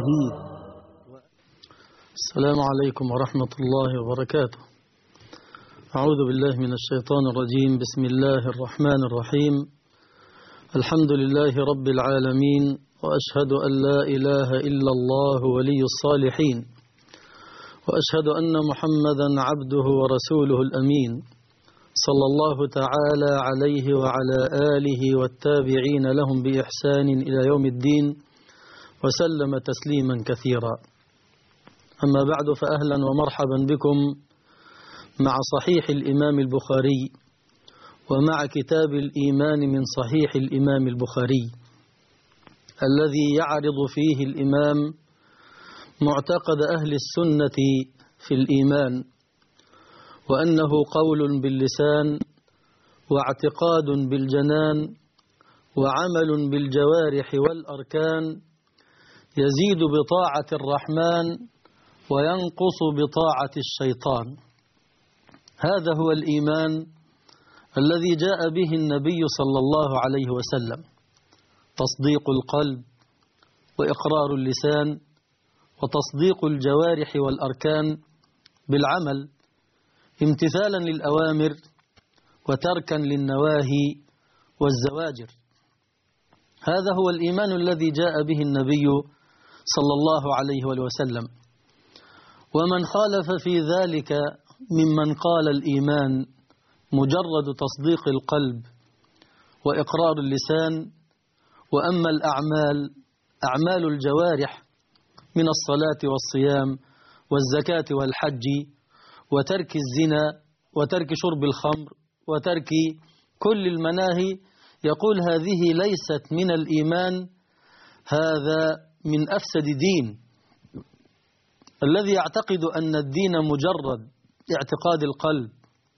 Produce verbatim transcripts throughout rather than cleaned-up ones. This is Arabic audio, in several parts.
جديد. السلام عليكم ورحمة الله وبركاته. أعوذ بالله من الشيطان الرجيم. بسم الله الرحمن الرحيم. الحمد لله رب العالمين، وأشهد أن لا إله إلا الله ولي الصالحين، وأشهد أن محمدا عبده ورسوله الأمين، صلى الله تعالى عليه وعلى آله والتابعين لهم بإحسان إلى يوم الدين، وسلم تسليما كثيرا. أما بعد، فأهلا ومرحبا بكم مع صحيح الإمام البخاري، ومع كتاب الإيمان من صحيح الإمام البخاري، الذي يعرض فيه الإمام معتقد أهل السنة في الإيمان، وأنه قول باللسان، واعتقاد بالجنان، وعمل بالجوارح والأركان، يزيد بطاعة الرحمن وينقص بطاعة الشيطان. هذا هو الإيمان الذي جاء به النبي صلى الله عليه وسلم: تصديق القلب، وإقرار اللسان، وتصديق الجوارح والأركان بالعمل، امتثالا للأوامر وتركا للنواهي والزواجر. هذا هو الإيمان الذي جاء به النبي صلى الله عليه وسلم. ومن خالف في ذلك ممن قال الإيمان مجرد تصديق القلب وإقرار اللسان، وأما الأعمال أعمال الجوارح من الصلاة والصيام والزكاة والحج وترك الزنا وترك شرب الخمر وترك كل المناهي، يقول هذه ليست من الإيمان، هذا من أفسد دين. الذي يعتقد أن الدين مجرد اعتقاد القلب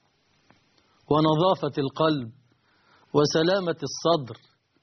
ونظافة القلب وسلامة الصدر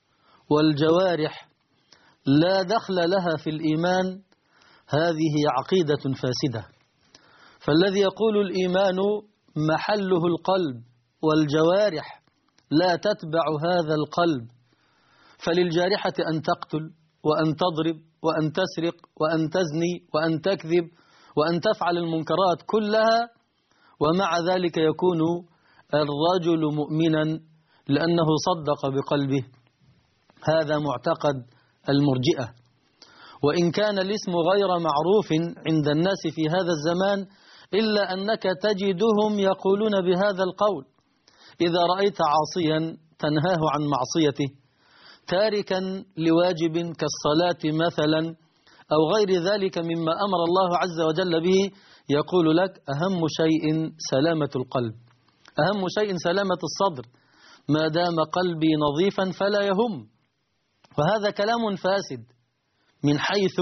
والجوارح لا دخل لها في الإيمان، هذه عقيدة فاسدة. فالذي يقول الإيمان محله القلب والجوارح لا تتبع هذا القلب، فللجارحة أن تقتل وأن تضرب وأن تسرق وأن تزني وأن تكذب وأن تفعل المنكرات كلها، ومع ذلك يكون الرجل مؤمنا لأنه صدق بقلبه. هذا معتقد المرجئة. وإن كان الاسم غير معروف عند الناس في هذا الزمان، إلا أنك تجدهم يقولون بهذا القول. إذا رأيت عاصيا تنهاه عن معصيته، تاركا لواجب كالصلاة مثلا أو غير ذلك مما أمر الله عز وجل به، يقول لك أهم شيء سلامة القلب، أهم شيء سلامة الصدر، ما دام قلبي نظيفا فلا يهم. وهذا كلام فاسد من حيث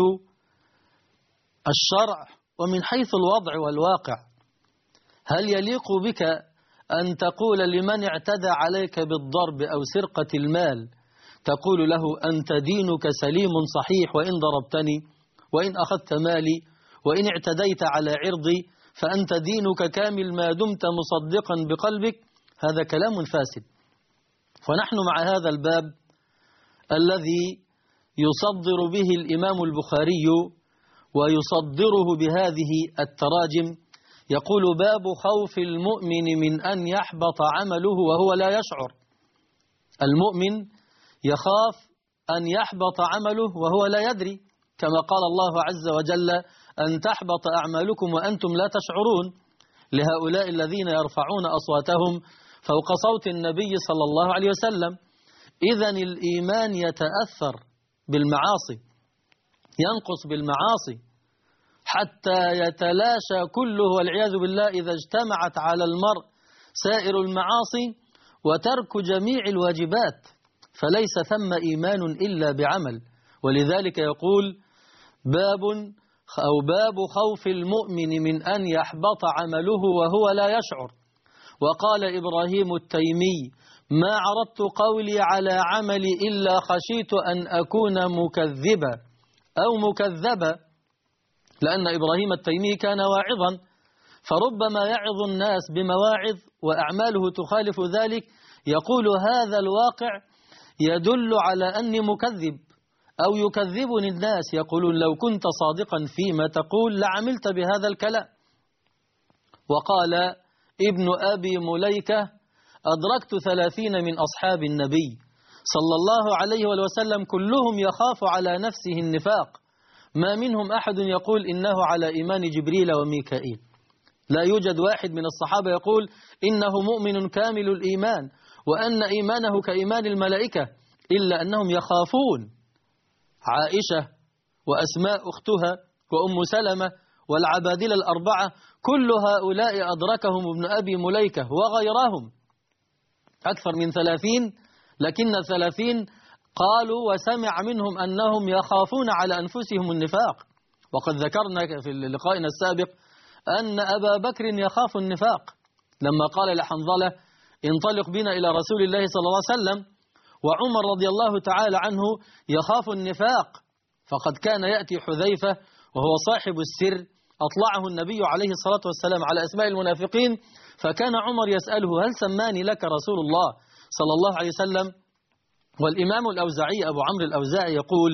الشرع ومن حيث الوضع والواقع. هل يليق بك أن تقول لمن اعتدى عليك بالضرب أو سرقة المال، تقول له أنت دينك سليم صحيح، وإن ضربتني وإن أخذت مالي وإن اعتديت على عرضي فأنت دينك كامل ما دمت مصدقا بقلبك؟ هذا كلام فاسد. ونحن مع هذا الباب الذي يصدر به الإمام البخاري ويصدره بهذه التراجم، يقول: باب خوف المؤمن من أن يحبط عمله وهو لا يشعر. المؤمن يخاف أن يحبط عمله وهو لا يدري، كما قال الله عز وجل: أن تحبط أعمالكم وأنتم لا تشعرون، لهؤلاء الذين يرفعون أصواتهم فوق صوت النبي صلى الله عليه وسلم. إذن الإيمان يتأثر بالمعاصي، ينقص بالمعاصي حتى يتلاشى كله والعياذ بالله إذا اجتمعت على المرء سائر المعاصي وترك جميع الواجبات، فليس ثم إيمان إلا بعمل. ولذلك يقول: باب أو باب خوف المؤمن من أن يحبط عمله وهو لا يشعر. وقال إبراهيم التيمي: ما عرضت قولي على عملي إلا خشيت أن أكون مكذبا أو مكذبا، لأن إبراهيم التيمي كان واعظا، فربما يعظ الناس بمواعظ وأعماله تخالف ذلك، يقول هذا الواقع يدل على أني مكذب أو يكذبني الناس يقولون لو كنت صادقا فيما تقول لعملت بهذا الكلام. وقال ابن أبي مليكة أدركت ثلاثين من أصحاب النبي صلى الله عليه وسلم كلهم يخاف على نفسه النفاق، ما منهم أحد يقول إنه على إيمان جبريل وميكائيل. لا يوجد واحد من الصحابة يقول إنه مؤمن كامل الإيمان وأن إيمانه كإيمان الملائكة، إلا أنهم يخافون. عائشة وأسماء أختها وأم سلمة والعبادلة الأربعة كل هؤلاء أدركهم ابن أبي مليكة وغيرهم أكثر من ثلاثين، لكن الثلاثين قالوا وسمع منهم أنهم يخافون على أنفسهم النفاق. وقد ذكرنا في لقائنا السابق أن أبا بكر يخاف النفاق لما قال لحنظلة انطلق بنا إلى رسول الله صلى الله عليه وسلم، وعمر رضي الله تعالى عنه يخاف النفاق، فقد كان يأتي حذيفة وهو صاحب السر أطلعه النبي عليه الصلاة والسلام على أسماء المنافقين، فكان عمر يسأله هل سماني لك رسول الله صلى الله عليه وسلم؟ والإمام الأوزاعي أبو عمرو الأوزاعي يقول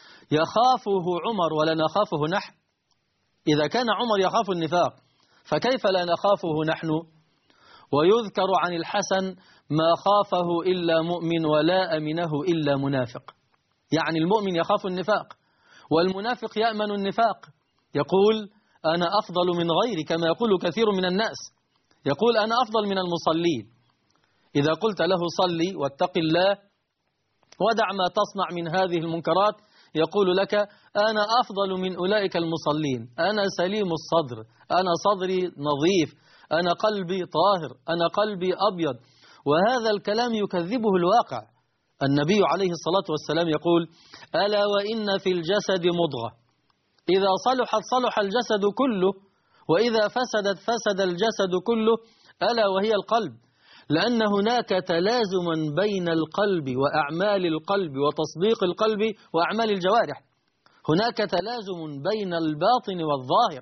يخافه عمر ولا نخافه نحن. إذا كان عمر يخاف النفاق فكيف لا نخافه نحن؟ ويذكر عن الحسن ما خافه إلا مؤمن ولا أمنه إلا منافق، يعني المؤمن يخاف النفاق والمنافق يأمن النفاق. يقول أنا أفضل من غيري كما يقول كثير من الناس، يقول أنا أفضل من المصلين. إذا قلت له صلي واتق الله ودع ما تصنع من هذه المنكرات يقول لك أنا أفضل من أولئك المصلين، أنا سليم الصدر، أنا صدري نظيف، أنا قلبي طاهر، أنا قلبي أبيض. وهذا الكلام يكذبه الواقع. النبي عليه الصلاة والسلام يقول ألا وإن في الجسد مضغة إذا صلحت صلح الجسد كله وإذا فسدت فسد الجسد كله ألا وهي القلب، لأن هناك تلازما بين القلب وأعمال القلب وتصديق القلب وأعمال الجوارح، هناك تلازم بين الباطن والظاهر،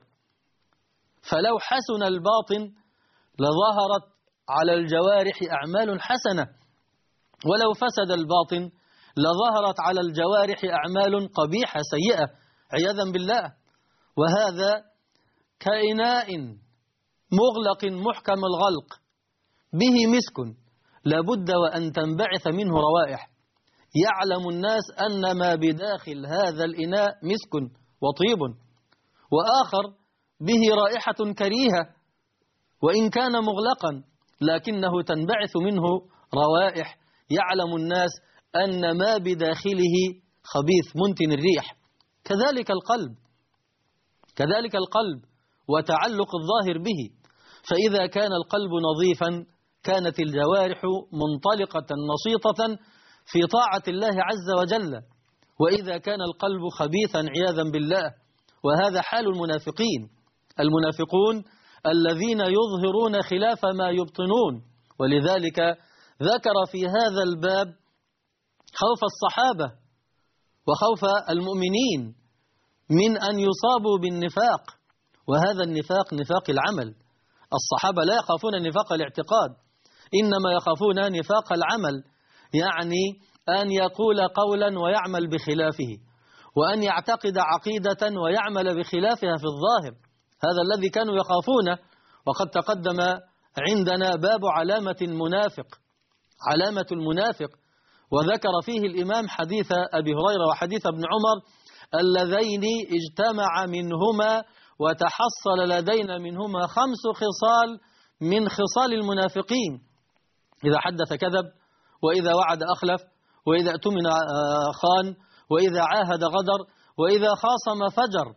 فلو حسن الباطن لظهرت على الجوارح أعمال حسنة، ولو فسد الباطن لظهرت على الجوارح أعمال قبيحة سيئة عياذا بالله. وهذا كإناء مغلق محكم الغلق به مسك لابد وأن تنبعث منه روائح، يعلم الناس أن ما بداخل هذا الإناء مسك وطيب، وآخر به رائحة كريهة وإن كان مغلقا لكنه تنبعث منه روائح، يعلم الناس أن ما بداخله خبيث منتن الريح. كذلك القلب، كذلك القلب وتعلق الظاهر به، فإذا كان القلب نظيفا كانت الجوارح منطلقة نشيطة في طاعة الله عز وجل، وإذا كان القلب خبيثا عياذا بالله. وهذا حال المنافقين، المنافقون الذين يظهرون خلاف ما يبطنون. ولذلك ذكر في هذا الباب خوف الصحابة وخوف المؤمنين من أن يصابوا بالنفاق، وهذا النفاق نفاق العمل. الصحابة لا يخافون نفاق الاعتقاد، إنما يخافون نفاق العمل، يعني أن يقول قولا ويعمل بخلافه، وأن يعتقد عقيدة ويعمل بخلافها في الظاهر. هذا الذي كانوا يخافونه. وقد تقدم عندنا باب علامة المنافق، علامة المنافق، وذكر فيه الإمام حديث أبي هريرة وحديث ابن عمر اللذين اجتمع منهما وتحصل لدينا منهما خمس خصال من خصال المنافقين: إذا حدث كذب، وإذا وعد أخلف، وإذا اؤتمن خان، وإذا عاهد غدر، وإذا خاصم فجر.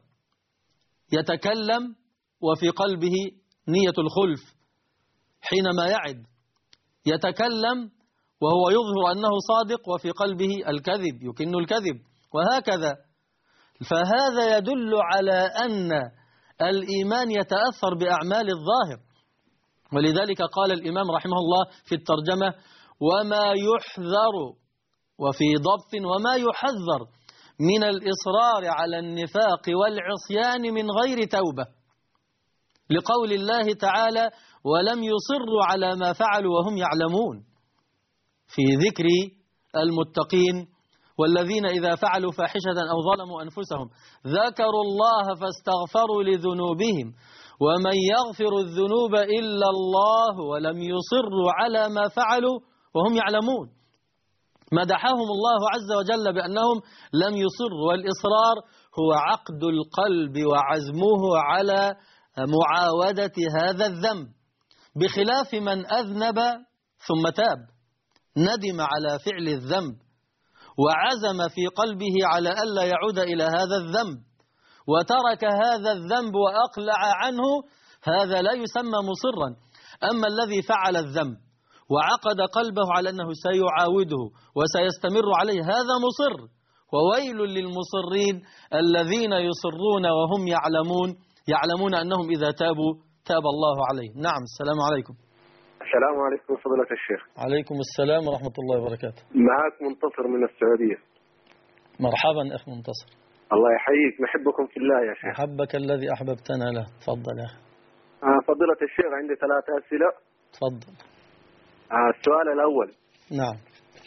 يتكلم وفي قلبه نية الخلف حينما يعد، يتكلم وهو يظهر أنه صادق وفي قلبه الكذب، يكن الكذب، وهكذا. فهذا يدل على أن الإيمان يتأثر بأعمال الظاهر. ولذلك قال الإمام رحمه الله في الترجمة: وما يحذر، وفي ضبط وما يحذر من الإصرار على النفاق والعصيان من غير توبة، لقول الله تعالى: ولم يصروا على ما فعلوا وهم يعلمون، في ذكر المتقين والذين إذا فعلوا فاحشة أو ظلموا أنفسهم ذكروا الله فاستغفروا لذنوبهم ومن يغفر الذنوب إلا الله ولم يصروا على ما فعلوا وهم يعلمون. مدحهم الله عز وجل بأنهم لم يصروا، والإصرار هو عقد القلب وعزمه على معاودة هذا الذنب، بخلاف من أذنب ثم تاب، ندم على فعل الذنب وعزم في قلبه على ألا يعود إلى هذا الذنب وترك هذا الذنب وأقلع عنه، هذا لا يسمى مصرا. أما الذي فعل الذنب وعقد قلبه على أنه سيعاوده وسيستمر عليه، هذا مصر. وويل للمصرين الذين يصرون وهم يعلمون يعلمون أنهم إذا تابوا تاب الله عليهم. نعم. السلام عليكم. السلام عليكم فضيلة الشيخ. عليكم السلام ورحمة الله وبركاته. معك منتصر من السعودية. مرحبا أخ منتصر. الله يحييك، نحبكم في الله يا شيخ. أحبك الذي أحببتنا له. تفضل يا أخي. آه فضيلة الشيخ، عندي ثلاثة أسئلة. تفضل. آه السؤال الأول. نعم.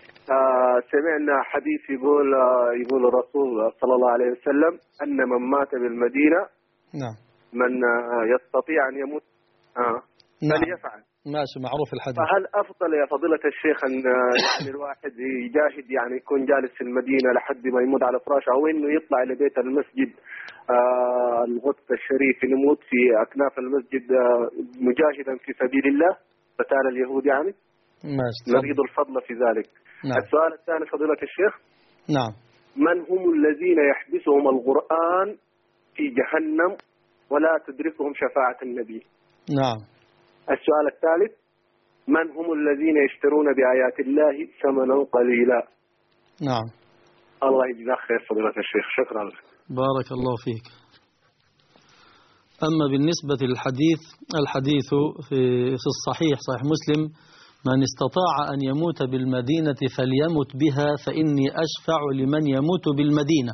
آه سمعنا حديث يقول آه يقول الرسول صلى الله عليه وسلم أن من مات بالمدينة نعم من آه يستطيع أن يموت آه نعم. فليفعل. ماشي، معروف الحديث. فهل أفضل يا فضيلة الشيخ أن يعني الواحد يجاهد، يعني يكون جالس في المدينة لحد ما يموت على فراشه، أو إنه يطلع إلى بيت المسجد آه القدس الشريف يموت في أكناف المسجد آه مجاهدا في سبيل الله قتال اليهود؟ يعني ماشي، نريد الفضل في ذلك. نعم. السؤال الثاني فضيلة الشيخ. نعم. من هم الذين يحبسهم القرآن في جهنم ولا تدركهم شفاعة النبي؟ نعم. السؤال الثالث، من هم الذين يشترون بآيات الله ثمنا قليلا؟ نعم. الله يجزاك خير فضيلة الشيخ، شكرا لك. بارك الله فيك. أما بالنسبة للحديث، الحديث في في الصحيح صحيح مسلم: من استطاع أن يموت بالمدينة فليمت بها فإني أشفع لمن يموت بالمدينة.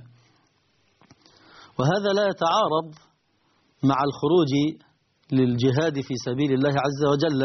وهذا لا يتعارض مع الخروج للجهاد في سبيل الله عز وجل،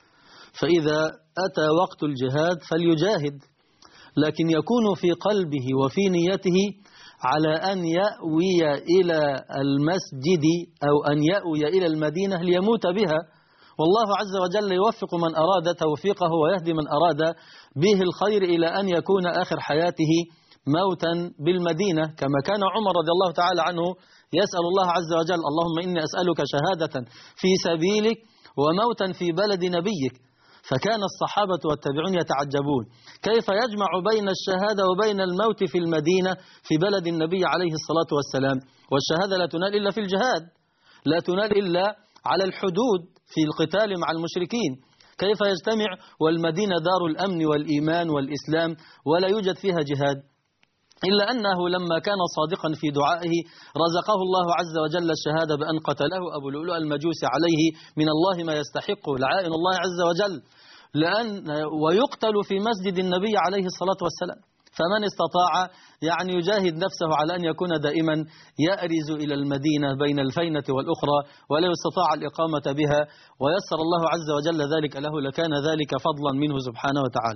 فإذا أتى وقت الجهاد فليجاهد، لكن يكون في قلبه وفي نيته على أن يأوي إلى المسجد أو أن يأوي إلى المدينة ليموت بها، والله عز وجل يوفق من أراد توفيقه ويهدي من أراد به الخير إلى أن يكون آخر حياته موتا بالمدينة، كما كان عمر رضي الله تعالى عنه يسأل الله عز وجل: اللهم إني أسألك شهادة في سبيلك وموتا في بلد نبيك. فكان الصحابة والتابعون يتعجبون كيف يجمع بين الشهادة وبين الموت في المدينة في بلد النبي عليه الصلاة والسلام، والشهادة لا تنال إلا في الجهاد، لا تنال إلا على الحدود في القتال مع المشركين. كيف يجتمع والمدينة دار الأمن والإيمان والإسلام ولا يوجد فيها جهاد؟ إلا أنه لما كان صادقا في دعائه رزقه الله عز وجل الشهادة بأن قتله أبو لؤلؤ المجوسي عليه من الله ما يستحق، لعائن الله عز وجل، لأن ويقتل في مسجد النبي عليه الصلاة والسلام. فمن استطاع يعني يجاهد نفسه على أن يكون دائما يأرز إلى المدينة بين الفينة والأخرى ولا يستطاع الإقامة بها ويسر الله عز وجل ذلك له لكان ذلك فضلا منه سبحانه وتعالى.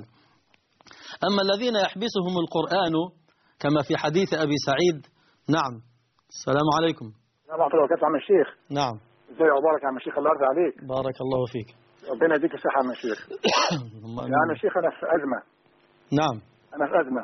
أما الذين يحبسهم القرآن كما في حديث أبي سعيد. نعم. السلام عليكم. السلام عليكم ورحمة الله عم الشيخ. نعم. ازي اخبارك يا عم الشيخ؟ الله يرضى عليك. بارك الله فيك. ربنا يديك الصحة يا عم الشيخ. يا عم الشيخ أنا في أزمة. نعم. أنا في أزمة.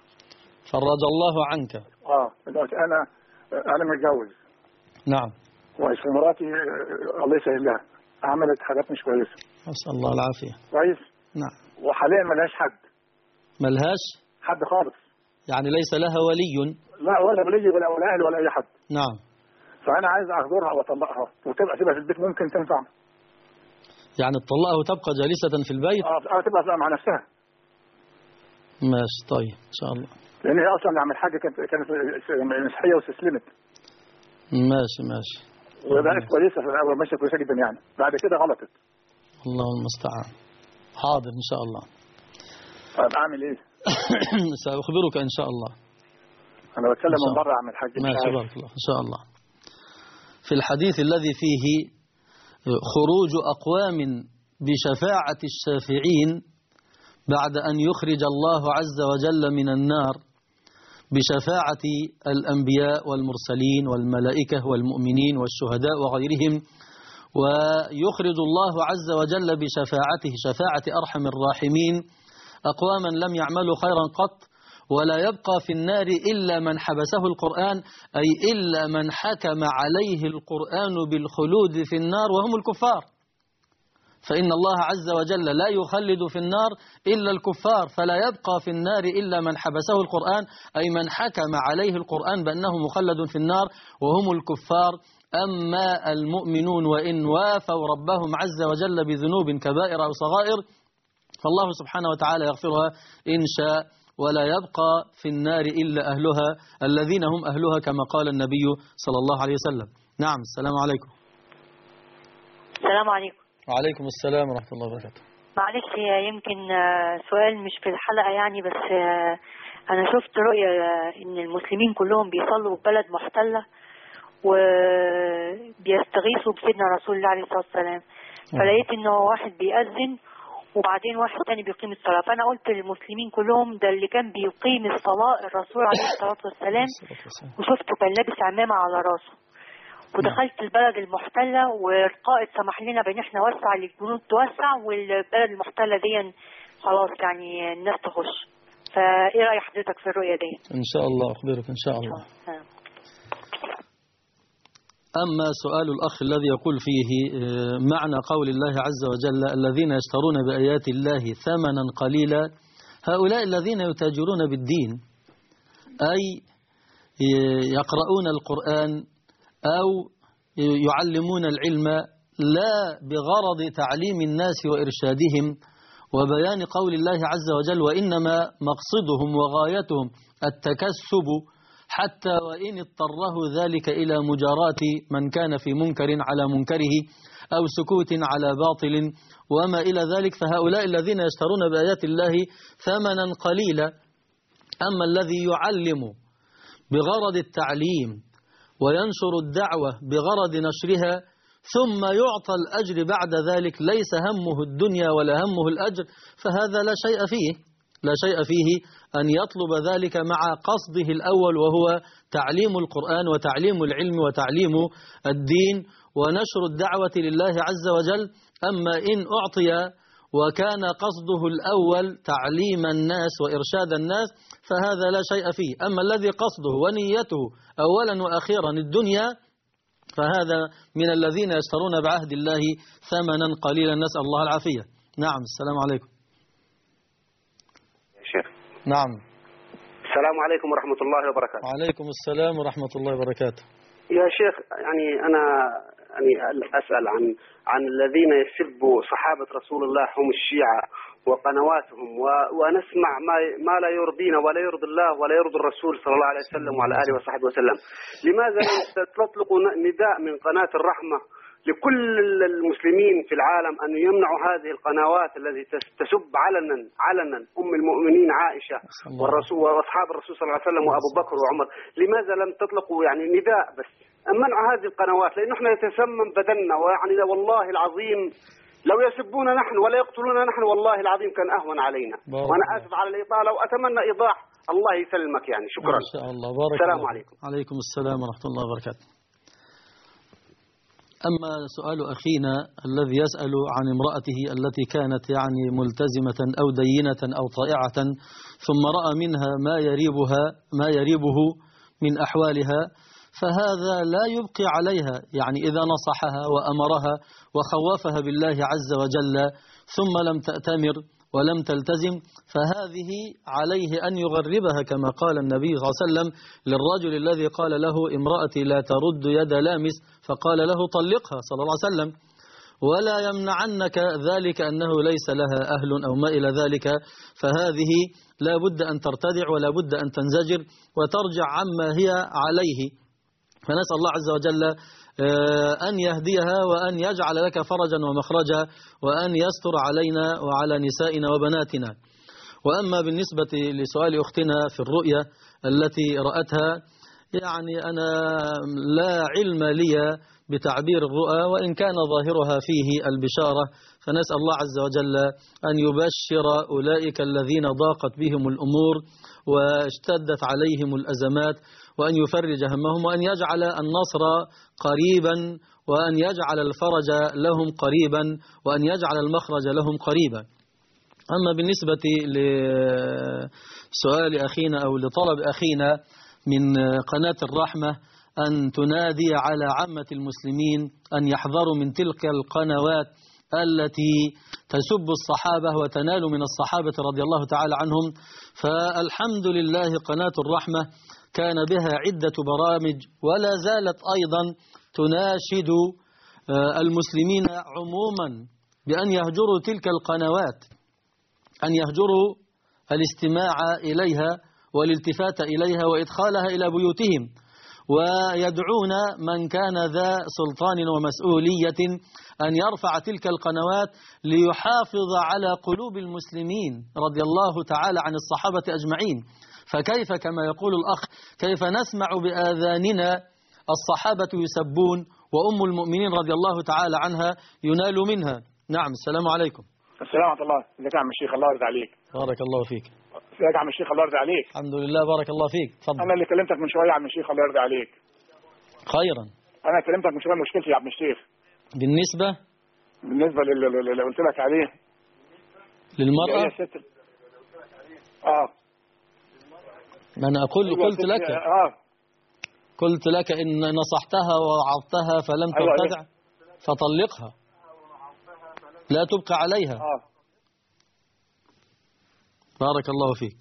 فرج الله عنك. اه دلوقتي أنا أنا متجوز. نعم. كويس، ومراتي الله يسهل لها عملت حاجات مش كويسة. أسأل الله العافية. كويس. نعم. وحاليا ملهاش حد. ملهاش؟ حد خالص. يعني ليس لها ولي؟ لا، ولا ولي ولا ولا أهل ولا أي حد. نعم. فأنا عايز أخبرها وأطلقها وتبقى تبقى في البيت، ممكن تنفع؟ يعني تطلقها وتبقى جالسة في البيت؟ اه تبقى مع نفسها. ماشي، طيب إن شاء الله. لأن هي أصلا عم الحاجة كانت كانت مسيحية واستسلمت. ماشي ماشي. وبقت كويسة في الأول، ماشية كويسة جدا، يعني بعد كده غلطت. الله المستعان. حاضر إن شاء الله. طيب أعمل إيه؟ سأخبرك إن شاء الله. أنا بتكلم من بره عم الحاج. ماشي، بارك الله إن شاء الله. في الحديث الذي فيه خروج أقوام بشفاعة الشافعين بعد أن يخرج الله عز وجل من النار بشفاعة الأنبياء والمرسلين والملائكة والمؤمنين والشهداء وغيرهم، ويخرج الله عز وجل بشفاعته شفاعة أرحم الراحمين أقواما لم يعملوا خيرا قط، ولا يبقى في النار إلا من حبسه القرآن، أي إلا من حكم عليه القرآن بالخلود في النار وهم الكفار، فإن الله عز وجل لا يخلد في النار إلا الكفار، فلا يبقى في النار إلا من حبسه القرآن، أي من حكم عليه القرآن بأنه مخلد في النار وهم الكفار. أما المؤمنون وإن وافوا ربهم عز وجل بذنوب كبائر أو صغائر فالله سبحانه وتعالى يغفرها إن شاء، ولا يبقى في النار إلا أهلها الذين هم أهلها كما قال النبي صلى الله عليه وسلم. نعم. السلام عليكم. السلام عليكم. وعليكم السلام ورحمة الله وبركاته. معلش يمكن سؤال مش في الحلقة يعني، بس أنا شفت رؤية إن المسلمين كلهم بيصلوا في بلد محتلة وبيستغيثوا بسيدنا رسول الله عليه الصلاة والسلام، فلقيت إنه واحد بيأذن وبعدين واحد تاني بيقيم الصلاة، فأنا قلت للمسلمين كلهم ده اللي كان بيقيم الصلاة الرسول عليه الصلاة والسلام، وشفته كان لابس عمامة على راسه، ودخلت البلد المحتلة والقائد سمح لنا بأن احنا نوسع للجنود توسع، والبلد المحتلة دي خلاص يعني الناس تخش. فإيه رأي حضرتك في الرؤية دي؟ إن شاء الله أخبرك إن شاء الله. أما سؤال الأخ الذي يقول فيه معنى قول الله عز وجل الذين يشترون بآيات الله ثمنا قليلا، هؤلاء الذين يتاجرون بالدين، أي يقرؤون القرآن أو يعلمون العلم لا بغرض تعليم الناس وإرشادهم وبيان قول الله عز وجل، وإنما مقصدهم وغايتهم التكسب، حتى وإن اضطره ذلك إلى مجاراة من كان في منكر على منكره أو سكوت على باطل وما إلى ذلك، فهؤلاء الذين يشترون بآيات الله ثمنا قليلا. أما الذي يعلم بغرض التعليم وينشر الدعوة بغرض نشرها ثم يعطى الأجر بعد ذلك، ليس همه الدنيا ولا همه الأجر، فهذا لا شيء فيه لا شيء فيه أن يطلب ذلك مع قصده الأول وهو تعليم القرآن وتعليم العلم وتعليم الدين ونشر الدعوة لله عز وجل. أما إن أعطي وكان قصده الأول تعليم الناس وإرشاد الناس فهذا لا شيء فيه. أما الذي قصده ونيته أولا وأخيرا الدنيا فهذا من الذين يشترون بعهد الله ثمنا قليلا، نسأل الله العافية. نعم. السلام عليكم. شيخ. نعم. السلام عليكم ورحمة الله وبركاته. وعليكم السلام ورحمة الله وبركاته. يا شيخ، يعني أنا يعني أسأل عن عن الذين يسبوا صحابة رسول الله هم الشيعة وقنواتهم، ونسمع ما ما لا يرضينا ولا يرضي الله ولا يرضي الرسول صلى الله عليه وسلم وعلى آله وصحبه وسلم. لماذا لا تطلقوا نداء من قناة الرحمة لكل المسلمين في العالم أن يمنعوا هذه القنوات التي تسب علنا علنا أم المؤمنين عائشة والرسول وأصحاب الرسول صلى الله عليه وسلم وأبو بكر وعمر؟ لماذا لم تطلقوا يعني نداء بس منع هذه القنوات؟ لأن احنا يتسمم بدننا، ويعني والله العظيم لو يسبونا نحن ولا يقتلونا نحن والله العظيم كان أهون علينا. وأنا آسف على الإطالة وأتمنى إيضاح. الله يسلمك يعني. شكرا. إن شاء الله. بارك السلام الله. عليكم. عليكم السلام ورحمة الله وبركاته. أما سؤال أخينا الذي يسأل عن امرأته التي كانت يعني ملتزمة أو دينة أو طائعة ثم رأى منها ما يريبها ما يريبه من أحوالها، فهذا لا يبقي عليها، يعني إذا نصحها وأمرها وخوفها بالله عز وجل ثم لم تأتمر ولم تلتزم فهذه عليه أن يغربها كما قال النبي صلى الله عليه وسلم للرجل الذي قال له امرأتي لا ترد يد لامس فقال له طلقها صلى الله عليه وسلم، ولا يمنعنك ذلك أنه ليس لها أهل أو ما إلى ذلك، فهذه لا بد أن ترتدع ولا بد أن تنزجر وترجع عما هي عليه. فنسأل الله عز وجل أن يهديها وأن يجعل لك فرجا ومخرجا وأن يستر علينا وعلى نسائنا وبناتنا. وأما بالنسبة لسؤال أختنا في الرؤية التي رأتها، يعني أنا لا علم لي بتعبير الرؤى وإن كان ظاهرها فيه البشارة، فنسأل الله عز وجل أن يبشر أولئك الذين ضاقت بهم الأمور واشتدت عليهم الأزمات، وأن يفرج همهم، وأن يجعل النصر قريبا، وأن يجعل الفرج لهم قريبا، وأن يجعل المخرج لهم قريبا. أما بالنسبة لسؤال أخينا أو لطلب أخينا من قناة الرحمة أن تنادي على عامة المسلمين أن يحذروا من تلك القنوات التي تسب الصحابة وتنال من الصحابة رضي الله تعالى عنهم. فالحمد لله قناة الرحمة كان بها عدة برامج ولا زالت أيضا تناشد المسلمين عموما بأن يهجروا تلك القنوات، أن يهجروا الاستماع إليها والالتفات إليها وإدخالها إلى بيوتهم، ويدعون من كان ذا سلطان ومسؤولية أن يرفع تلك القنوات ليحافظ على قلوب المسلمين رضي الله تعالى عن الصحابة أجمعين. فكيف كما يقول الأخ كيف نسمع بآذاننا الصحابة يسبون وأم المؤمنين رضي الله تعالى عنها ينال منها؟ نعم. السلام عليكم. السلام ورحمة الله. ازيك يا عم الشيخ؟ الله يرضى عليك. بارك الله فيك. ازيك يا عم الشيخ؟ الله يرضى عليك. الحمد لله بارك الله فيك. تفضل. انا اللي كلمتك من شويه يا عم الشيخ، الله يرضى عليك. خيرا. انا كلمتك من شويه، مشكلتي يا عم الشيخ بالنسبة بالنسبه اللي قلت لك عليه للمرأة. هي ست اه ما أنا أقول قلت لك اه قلت لك إن نصحتها ووعظتها فلم أيوة ترتدع فطلقها، لا تبقى عليها. اه بارك الله فيك.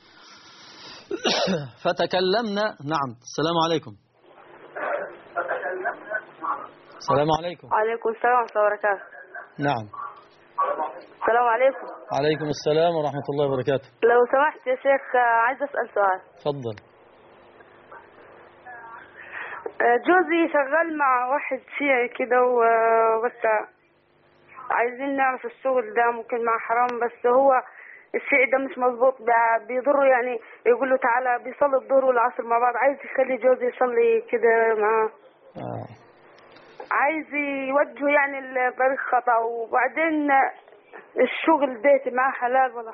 فتكلمنا. نعم. السلام عليكم. السلام عليكم. وعليكم السلام ورحمة الله وبركاته. نعم. السلام عليكم. عليكم السلام ورحمة الله وبركاته. لو سمحت يا شيخ عايز أسأل سؤال. تفضل. جوزي شغال مع واحد شيعي كده وبس عايزين نعرف الشغل ده ممكن مع حرام، بس هو الشيء ده مش مظبوط بيضره، يعني يقول له تعالى بيصلي الظهر والعصر مع بعض، عايز يخلي جوزي يصلي كده معاه. آه. عايز يوجهه يعني الطريق خطأ، وبعدين الشغل ده معاه حلال ولا؟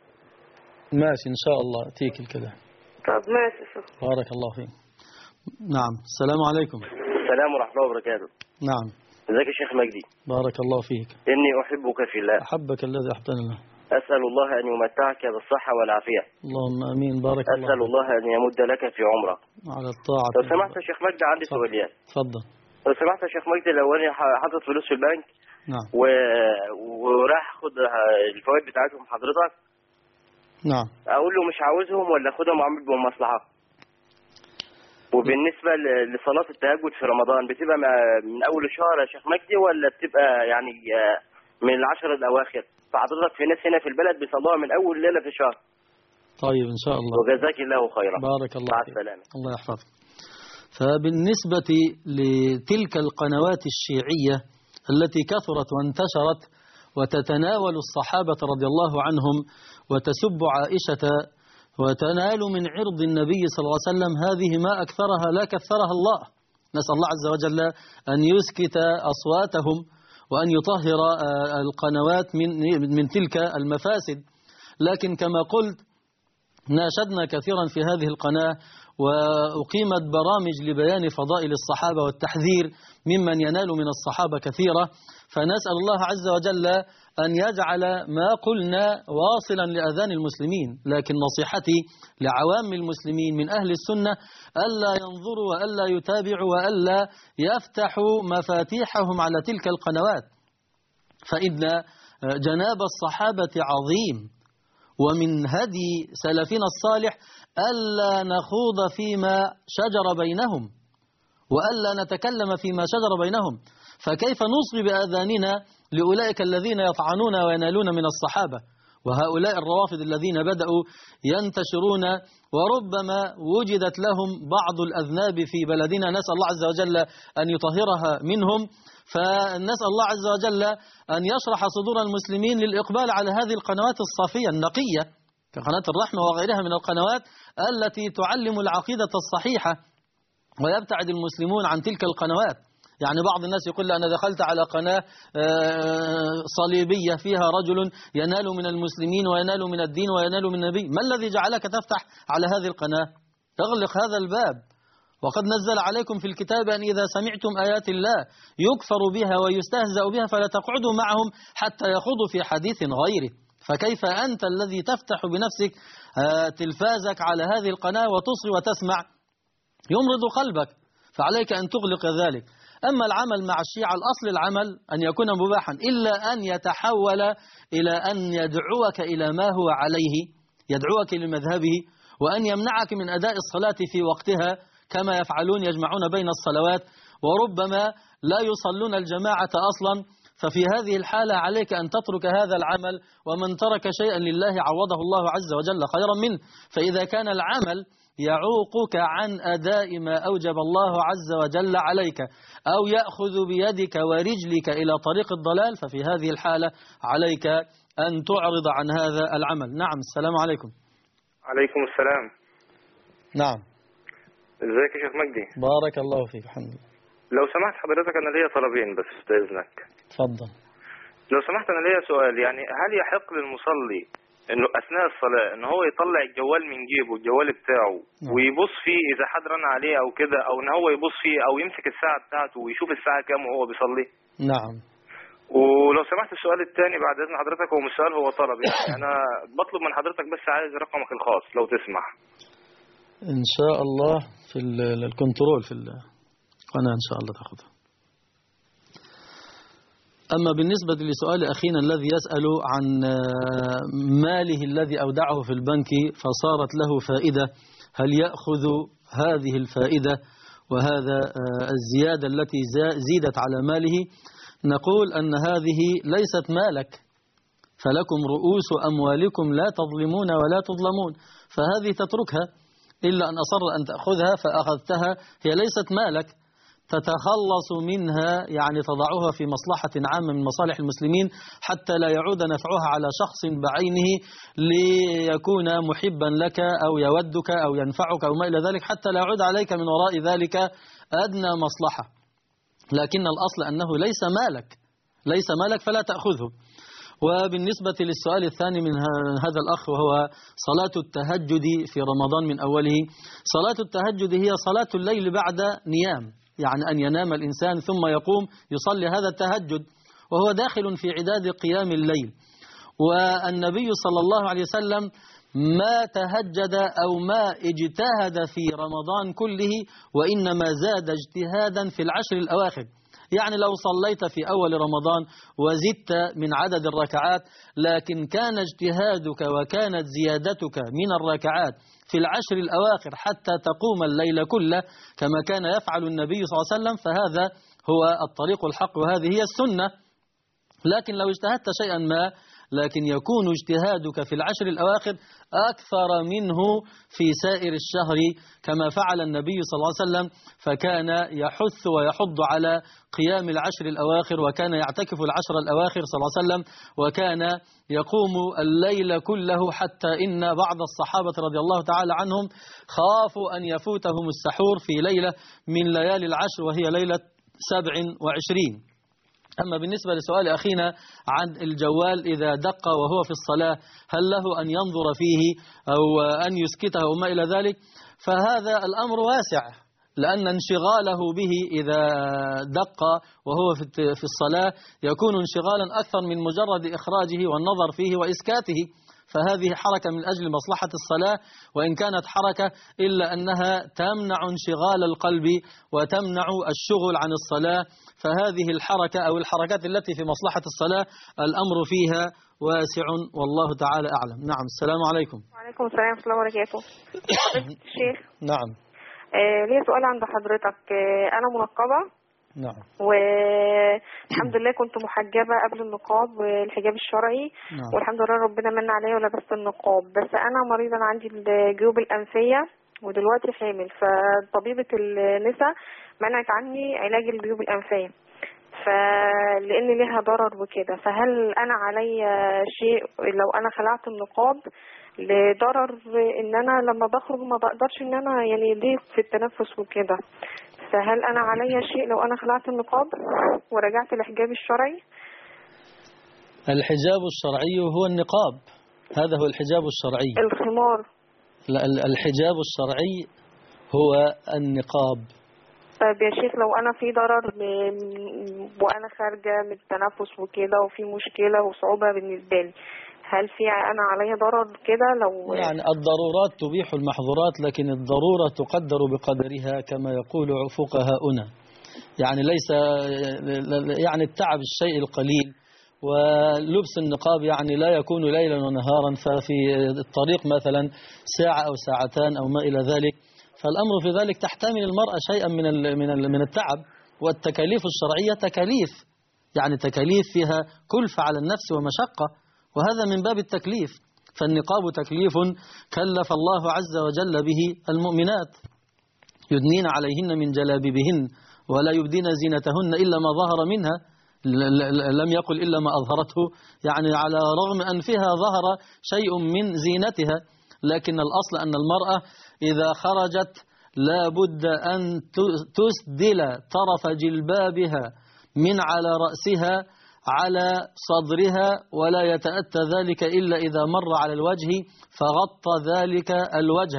ماشي إن شاء الله أتيك الكلام. طب ماشي. بارك الله فيك. نعم. السلام عليكم. السلام ورحمة الله وبركاته. نعم. ازيك يا شيخ مجدي؟ بارك الله فيك. إني أحبك في الله. أحبك الذي أحبني الله. أسأل الله أن يمتعك بالصحة والعافية. اللهم آمين. بارك الله. أسأل الله أن يمد لك في عمرك. على الطاعة. لو سمحت يا شيخ مجدي عندي سؤالين. تفضل. لو سمحت يا شيخ مجدي، لو أنا حاطط فلوس في البنك نعم و... وراح أخد الفوائد بتاعتهم حضرتك، نعم، أقول له مش عاوزهم ولا أخدهم وأعمل بهم مصلحة؟ وبالنسبة لصلاة التهجد في رمضان بتبقى من أول الشهر يا شيخ مجدي ولا بتبقى يعني من العشر الأواخر؟ فحضرتك في ناس هنا في البلد بيصلوها من أول ليلة في الشهر. طيب إن شاء الله. وجزاك الله خيرا. بارك الله مع فيك. السلامة. الله يحفظك. فبالنسبة لتلك القنوات الشيعية التي كثرت وانتشرت وتتناول الصحابة رضي الله عنهم وتسب عائشة وتنال من عرض النبي صلى الله عليه وسلم، هذه ما أكثرها لا كثرها الله. نسأل الله عز وجل أن يسكت أصواتهم وأن يطهر القنوات من من تلك المفاسد. لكن كما قلت ناشدنا كثيرا في هذه القناة وأقيمت برامج لبيان فضائل الصحابة والتحذير ممن ينال من الصحابة كثيرة. فنسأل الله عز وجل أن يجعل ما قلنا واصلا لأذان المسلمين. لكن نصيحتي لعوام المسلمين من أهل السنة ألا ينظروا وألا يتابعوا وألا يفتحوا مفاتيحهم على تلك القنوات، فإن جناب الصحابة عظيم، ومن هدي سلفنا الصالح ألا نخوض فيما شجر بينهم وألا نتكلم فيما شجر بينهم. فكيف نصغي بآذاننا لأولئك الذين يطعنون وينالون من الصحابة، وهؤلاء الروافض الذين بدأوا ينتشرون وربما وجدت لهم بعض الأذناب في بلدنا، نسأل الله عز وجل أن يطهرها منهم. فنسأل الله عز وجل أن يشرح صدور المسلمين للإقبال على هذه القنوات الصافية النقية كقناة الرحمة وغيرها من القنوات التي تعلم العقيدة الصحيحة، ويبتعد المسلمون عن تلك القنوات يعني بعض الناس يقول لي أنا دخلت على قناة صليبية فيها رجل ينال من المسلمين وينال من الدين وينال من النبي، ما الذي جعلك تفتح على هذه القناة؟ اغلق هذا الباب. وقد نزل عليكم في الكتاب أن إذا سمعتم آيات الله يكفر بها ويستهزأ بها فلا تقعدوا معهم حتى يخوضوا في حديث غيره. فكيف أنت الذي تفتح بنفسك تلفازك على هذه القناة وتصغي وتسمع؟ يمرض قلبك، فعليك أن تغلق ذلك. أما العمل مع الشيعة، الأصل العمل أن يكون مباحا، إلا أن يتحول إلى أن يدعوك إلى ما هو عليه، يدعوك لمذهبه، وأن يمنعك من أداء الصلاة في وقتها كما يفعلون، يجمعون بين الصلوات وربما لا يصلون الجماعة أصلا. ففي هذه الحالة عليك أن تترك هذا العمل، ومن ترك شيئا لله عوضه الله عز وجل خيرا منه. فإذا كان العمل يعوقك عن أداء ما أوجب الله عز وجل عليك أو يأخذ بيدك ورجلك إلى طريق الضلال، ففي هذه الحالة عليك أن تعرض عن هذا العمل. نعم. السلام عليكم. عليكم السلام. نعم. ازيك يا شيخ مجدي؟ بارك الله فيك. الحمد لله. لو سمحت حضرتك أنا ليا طلبين بس بإذنك. اتفضل. لو سمحت أنا ليا سؤال، يعني هل يحق للمصلي انه اثناء الصلاه ان هو يطلع الجوال من جيبه، الجوال بتاعه، نعم، ويبص فيه اذا حد رن عليه او كده، او ان هو يبص فيه او يمسك الساعه بتاعته ويشوف الساعه كام وهو بيصلي؟ نعم. ولو سمحت السؤال الثاني بعد اذن حضرتك، هو مش سؤال، هو طلب يعني انا بطلب من حضرتك بس عايز رقمك الخاص لو تسمح. ان شاء الله في الكنترول في القناه ان شاء الله تاخذها. أما بالنسبة لسؤال أخينا الذي يسأل عن ماله الذي أودعه في البنك فصارت له فائدة، هل يأخذ هذه الفائدة وهذا الزيادة التي زيدت على ماله؟ نقول أن هذه ليست مالك، فلكم رؤوس أموالكم لا تظلمون ولا تظلمون، فهذه تتركها، إلا أن أصر أن تأخذها فأخذتها، هي ليست مالك، تتخلص منها، يعني تضعها في مصلحة عامة من مصالح المسلمين حتى لا يعود نفعها على شخص بعينه ليكون محبا لك أو يودك أو ينفعك أو ما إلى ذلك، حتى لا يعود عليك من وراء ذلك أدنى مصلحة. لكن الأصل أنه ليس مالك، ليس مالك فلا تأخذه. وبالنسبة للسؤال الثاني من هذا الأخ وهو صلاة التهجد في رمضان من أوله، صلاة التهجد هي صلاة الليل بعد نيام، يعني أن ينام الإنسان ثم يقوم يصلي هذا التهجد، وهو داخل في عداد قيام الليل. والنبي صلى الله عليه وسلم ما تهجد أو ما اجتهد في رمضان كله، وإنما زاد اجتهادا في العشر الأواخر. يعني لو صليت في أول رمضان وزدت من عدد الركعات، لكن كان اجتهادك وكانت زيادتك من الركعات في العشر الأواخر حتى تقوم الليل كله كما كان يفعل النبي صلى الله عليه وسلم، فهذا هو الطريق الحق وهذه هي السنة. لكن لو اجتهدت شيئا ما لكن يكون اجتهادك في العشر الأواخر أكثر منه في سائر الشهر كما فعل النبي صلى الله عليه وسلم، فكان يحث ويحض على قيام العشر الأواخر، وكان يعتكف العشر الأواخر صلى الله عليه وسلم، وكان يقوم الليل كله، حتى إن بعض الصحابة رضي الله تعالى عنهم خافوا أن يفوتهم السحور في ليلة من ليالي العشر وهي ليلة سبع وعشرين. أما بالنسبة لسؤال أخينا عن الجوال إذا دق وهو في الصلاة هل له أن ينظر فيه أو أن يسكته أو ما إلى ذلك، فهذا الأمر واسع، لأن انشغاله به إذا دق وهو في الصلاة يكون انشغالا أكثر من مجرد إخراجه والنظر فيه وإسكاته، فهذه حركة من أجل مصلحة الصلاة، وإن كانت حركة إلا أنها تمنع انشغال القلب وتمنع الشغل عن الصلاة، فهذه الحركة أو الحركات التي في مصلحة الصلاة الأمر فيها واسع والله تعالى أعلم. نعم. السلام عليكم. وعليكم السلام ورحمة الله وبركاته. الشيخ. نعم. آه ليه سؤال عند حضرتك. آه أنا منقبة. نعم. والحمد لله كنت محجبة قبل النقاب والحجاب الشرعي. نعم. والحمد لله ربنا من عليا ولبست النقاب، بس أنا مريضة عندي الجيوب الأنفية ودلوقتي حامل، فطبيبة النساء منعت عني علاج الجيوب الأنفية فلأن لها ضرر وكده، فهل أنا عليا شيء لو أنا خلعت النقاب لضرر إن أنا لما بخرج ما بقدرش إن أنا يعني ضيق في التنفس وكده، فهل أنا علي شيء لو أنا خلعت النقاب ورجعت الحجاب الشرعي؟ الحجاب الشرعي هو النقاب، هذا هو الحجاب الشرعي. الخمار. لا، الحجاب الشرعي هو النقاب. طيب يا شيخ، لو أنا في ضرر وأنا خارجة من التنفس وكده وفي مشكلة وصعوبة بالنسبة لي، هل في أنا علي ضرر كده؟ لو يعني الضرورات تبيح المحظورات، لكن الضرورة تقدر بقدرها كما يقول فقهاؤنا. يعني ليس يعني التعب الشيء القليل، ولبس النقاب يعني لا يكون ليلا ونهارا، ففي الطريق مثلا ساعة أو ساعتان أو ما إلى ذلك، فالأمر في ذلك تحتمل المرأة شيئا من من من التعب. والتكاليف الشرعية تكاليف، يعني تكاليف فيها كلفة على النفس ومشقة، وهذا من باب التكليف. فالنقاب تكليف كلف الله عز وجل به المؤمنات، يدنين عليهن من جلابيبهن ولا يبدين زينتهن إلا ما ظهر منها، لم يقل إلا ما أظهرته، يعني على رغم أن فيها ظهر شيء من زينتها، لكن الأصل أن المرأة إذا خرجت لا بد أن تسدل طرف جلبابها من على رأسها على صدرها، ولا يتأتى ذلك إلا إذا مر على الوجه فغطى ذلك الوجه.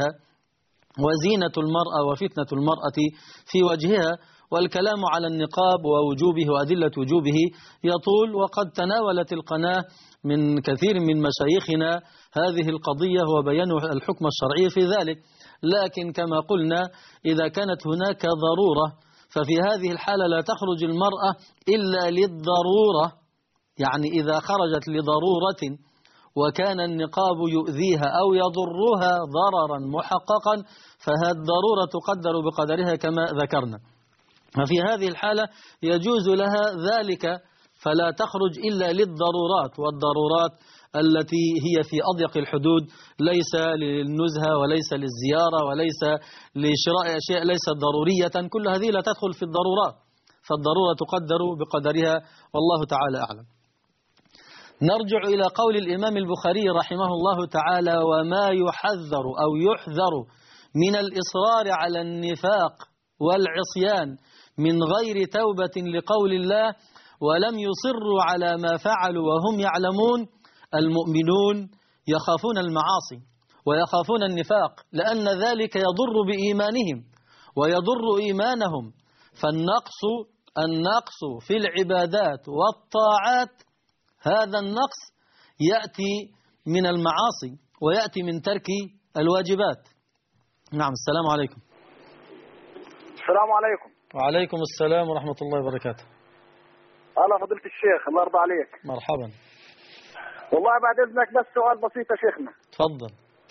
وزينة المرأة وفتنة المرأة في وجهها. والكلام على النقاب ووجوبه وأدلة وجوبه يطول، وقد تناولت القناة من كثير من مشايخنا هذه القضية وبيان الحكم الشرعي في ذلك. لكن كما قلنا إذا كانت هناك ضرورة، ففي هذه الحالة لا تخرج المرأة إلا للضرورة. يعني إذا خرجت لضرورة وكان النقاب يؤذيها أو يضرها ضررا محققا، فهذه الضرورة تقدر بقدرها كما ذكرنا. ففي هذه الحالة يجوز لها ذلك، فلا تخرج إلا للضرورات، والضرورات التي هي في أضيق الحدود، ليس للنزهة وليس للزيارة وليس لشراء أشياء ليست ضرورية، كل هذه لا تدخل في الضرورات، فالضرورة تقدر بقدرها، والله تعالى أعلم. نرجع إلى قول الإمام البخاري رحمه الله تعالى: وما يحذر أو يحذر من الإصرار على النفاق والعصيان من غير توبة لقول الله ولم يصروا على ما فعلوا وهم يعلمون. المؤمنون يخافون المعاصي ويخافون النفاق، لأن ذلك يضر بإيمانهم ويضر إيمانهم. فالنقص النقص في العبادات والطاعات، هذا النقص يأتي من المعاصي ويأتي من ترك الواجبات. نعم. السلام عليكم. السلام عليكم. وعليكم السلام ورحمة الله وبركاته. أهلا فضيلة الشيخ، الله يرضى عليك. مرحبا. والله بعد إذنك بس سؤال بسيط يا شيخنا. تفضل.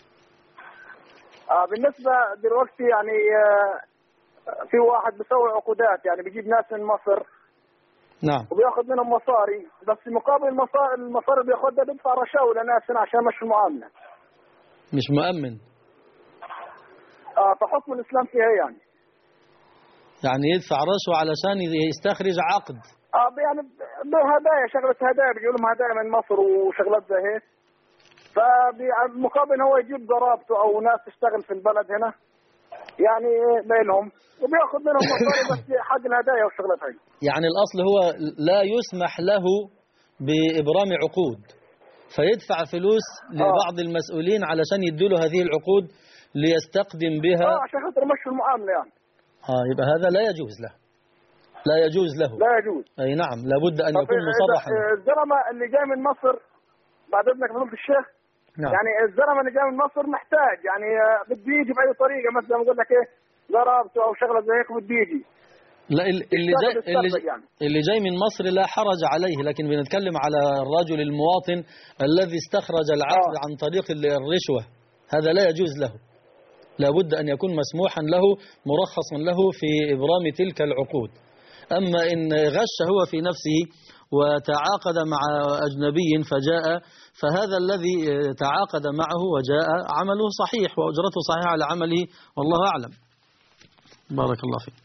آه بالنسبة دلوقتي يعني آه في واحد بيسوي عقودات، يعني بيجيب ناس من مصر. نعم. وبياخذ منهم مصاري، بس مقابل المصاري المصاري بياخذها بيدفع رشاوى لناس عشان مش المعاملة. مش مؤمن. آه فحكم الإسلام فيها يعني. يعني يدفع رشوة علشان يستخرج عقد. اه يعني بهدايا، شغلة هدايا، بيقولوا لهم هدايا من مصر وشغلات زي هيك. فبمقابل هو يجيب ضرابته او ناس تشتغل في البلد هنا يعني بينهم، وبياخذ منهم مصاري بس حق الهدايا والشغلات هاي. يعني الاصل هو لا يسمح له بإبرام عقود، فيدفع فلوس لبعض آه. المسؤولين علشان يدوا له هذه العقود ليستقدم بها. اه عشان خاطر يمشوا المعاملة يعني. اه يبقى هذا لا يجوز له. لا يجوز له. لا يجوز. اي نعم، لابد ان يكون مصرحا. الزلمه اللي جاي من مصر بعد اذنك فضيلة الشيخ، نعم. يعني الزلمه اللي جاي من مصر محتاج يعني بده يجي باي طريقه، مثلا بقول لك ايه ضربته او شغله زي هيك بده يجي. لا اللي جاي اللي, يعني. اللي جاي من مصر لا حرج عليه، لكن بنتكلم على الرجل المواطن الذي استخرج العقد آه. عن طريق الرشوه، هذا لا يجوز له. لابد ان يكون مسموحا له مرخصا له في ابرام تلك العقود. أما إن غش هو في نفسه وتعاقد مع أجنبي فجاء، فهذا الذي تعاقد معه وجاء عمله صحيح وأجرته صحيحة على عمله، والله أعلم. بارك الله فيك.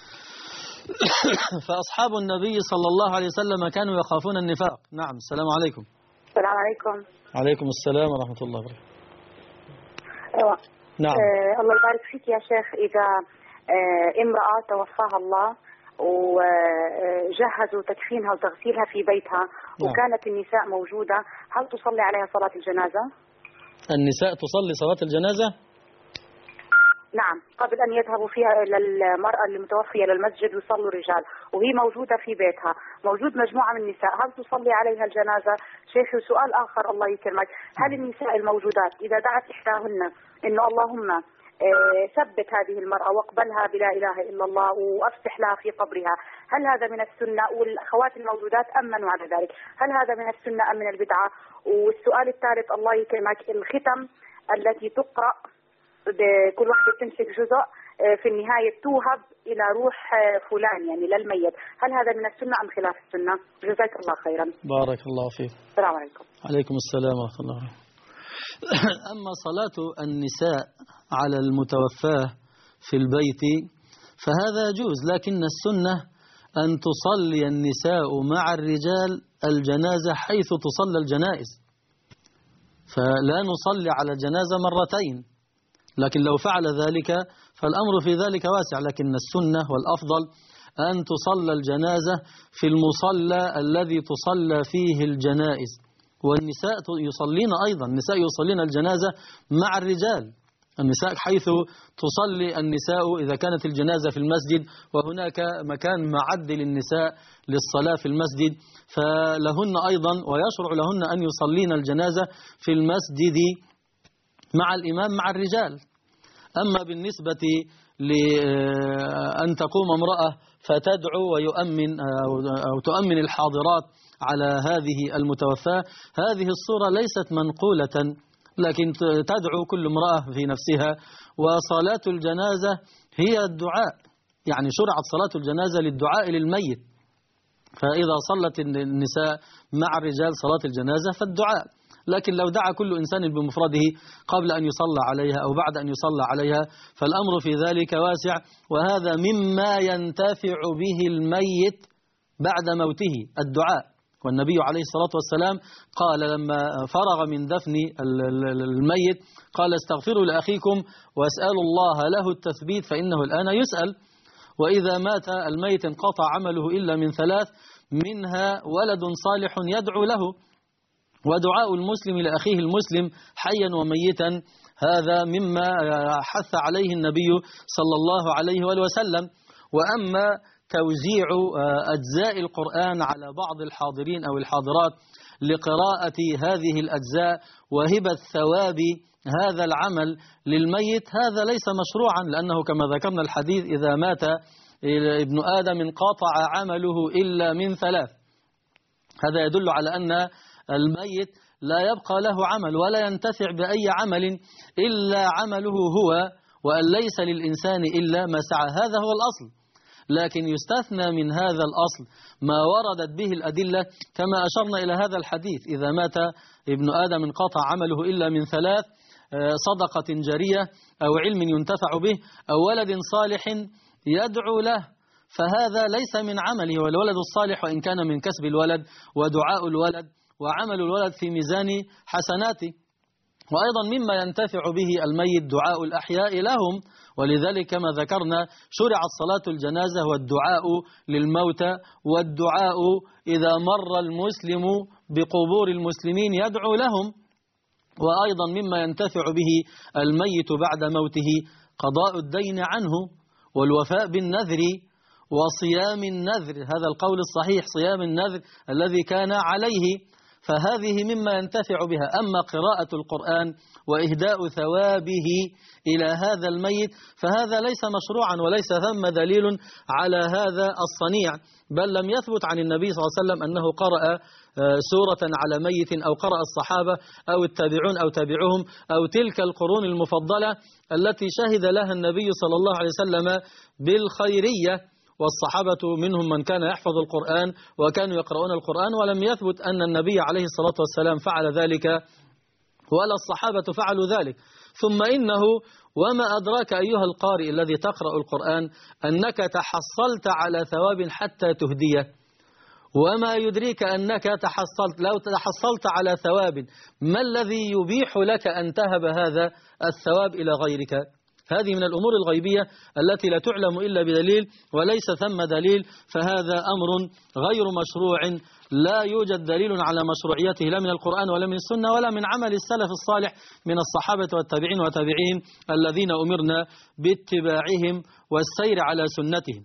فأصحاب النبي صلى الله عليه وسلم كانوا يخافون النفاق. نعم. السلام عليكم. السلام عليكم. عليكم السلام ورحمة الله وبركاته. أيوة. نعم. آه الله يبارك فيك يا شيخ. إذا امرأة توفاها الله وجهزوا تدفينها وتغسيلها في بيتها وكانت النساء موجودة، هل تصلي عليها صلاة الجنازة؟ النساء تصلي صلاة الجنازة؟ نعم، قبل أن يذهبوا فيها إلى المرأة المتوفية للمسجد ويصلوا الرجال، وهي موجودة في بيتها، موجود مجموعة من النساء، هل تصلي عليها الجنازة؟ شيخي سؤال آخر الله يكرمك، هل النساء الموجودات إذا دعت إحداهن إنه اللهم ثبت هذه المرأة واقبلها بلا إله إلا الله وأفسح لها في قبرها، هل هذا من السنة؟ والأخوات الموجودات أمنوا على ذلك، هل هذا من السنة أم من البدعة؟ والسؤال الثالث الله يكرمك، الختم التي تقرأ كل واحدة تمسك جزء في النهاية توهب إلى روح فلان يعني للميت، هل هذا من السنة أم خلاف السنة؟ جزاك الله خيرا. بارك الله فيك. السلام عليكم. عليكم السلام ورحمة الله. أما صلاة النساء على المتوفاة في البيت فهذا يجوز، لكن السنة أن تصلي النساء مع الرجال الجنازة حيث تصلى الجنائز، فلا نصلي على الجنازة مرتين، لكن لو فعل ذلك فالأمر في ذلك واسع، لكن السنة والأفضل أن تصلى الجنازة في المصلى الذي تصلى فيه الجنائز. والنساء يصلين أيضا، النساء يصلين الجنازة مع الرجال، النساء حيث تصلي النساء إذا كانت الجنازة في المسجد وهناك مكان معد للنساء للصلاة في المسجد فلهن أيضا ويشرع لهن أن يصلين الجنازة في المسجد مع الإمام مع الرجال. أما بالنسبة لأن تقوم امرأة فتدعو ويؤمن أو تؤمن الحاضرات على هذه المتوفاة، هذه الصورة ليست منقولة، لكن تدعو كل امرأة في نفسها. وصلاة الجنازة هي الدعاء، يعني شرعت صلاة الجنازة للدعاء للميت، فإذا صلت النساء مع الرجال صلاة الجنازة فالدعاء، لكن لو دعا كل إنسان بمفرده قبل أن يصلى عليها أو بعد أن يصلى عليها فالأمر في ذلك واسع، وهذا مما ينتفع به الميت بعد موته الدعاء. والنبي عليه الصلاة والسلام قال لما فرغ من دفن الميت قال استغفروا لأخيكم واسألوا الله له التثبيت فإنه الآن يسأل. وإذا مات الميت انقطع عمله إلا من ثلاث، منها ولد صالح يدعو له، ودعاء المسلم لأخيه المسلم حيا وميتا هذا مما حث عليه النبي صلى الله عليه وآله وسلم. وأما توزيع أجزاء القرآن على بعض الحاضرين أو الحاضرات لقراءة هذه الأجزاء وهبة ثواب هذا العمل للميت هذا ليس مشروعا، لأنه كما ذكرنا الحديث إذا مات ابن آدم انقطع عمله إلا من ثلاث. هذا يدل على أن الميت لا يبقى له عمل ولا ينتفع بأي عمل إلا عمله هو، وأن ليس للإنسان إلا ما سعى، هذا هو الأصل. لكن يستثنى من هذا الأصل ما وردت به الأدلة كما أشرنا إلى هذا الحديث إذا مات ابن آدم انقطع عمله إلا من ثلاث: صدقة جارية أو علم ينتفع به أو ولد صالح يدعو له، فهذا ليس من عمله. والولد الصالح وإن كان من كسب الولد ودعاء الولد وعمل الولد في ميزان حسناته. وأيضا مما ينتفع به الميت دعاء الأحياء لهم، ولذلك كما ذكرنا شرعت صلاة الجنازة والدعاء للموتى، والدعاء إذا مر المسلم بقبور المسلمين يدعو لهم. وأيضا مما ينتفع به الميت بعد موته قضاء الدين عنه والوفاء بالنذر وصيام النذر، هذا القول الصحيح، صيام النذر الذي كان عليه، فهذه مما ينتفع بها. أما قراءة القرآن وإهداء ثوابه إلى هذا الميت فهذا ليس مشروعا وليس ثم دليل على هذا الصنيع، بل لم يثبت عن النبي صلى الله عليه وسلم أنه قرأ سورة على ميت أو قرأ الصحابة أو التابعون أو تابعهم أو تلك القرون المفضلة التي شهد لها النبي صلى الله عليه وسلم بالخيرية، والصحابة منهم من كان يحفظ القرآن وكانوا يقرؤون القرآن، ولم يثبت أن النبي عليه الصلاة والسلام فعل ذلك ولا الصحابة فعلوا ذلك. ثم إنه وما أدراك أيها القارئ الذي تقرأ القرآن أنك تحصلت على ثواب حتى تهديه، وما يدريك أنك تحصلت لو تحصلت على ثواب ما الذي يبيح لك أن تهب هذا الثواب إلى غيرك؟ هذه من الأمور الغيبية التي لا تعلم إلا بدليل وليس ثم دليل، فهذا أمر غير مشروع لا يوجد دليل على مشروعيته لا من القرآن ولا من السنة ولا من عمل السلف الصالح من الصحابة والتابعين وتابعين الذين أمرنا باتباعهم والسير على سنتهم.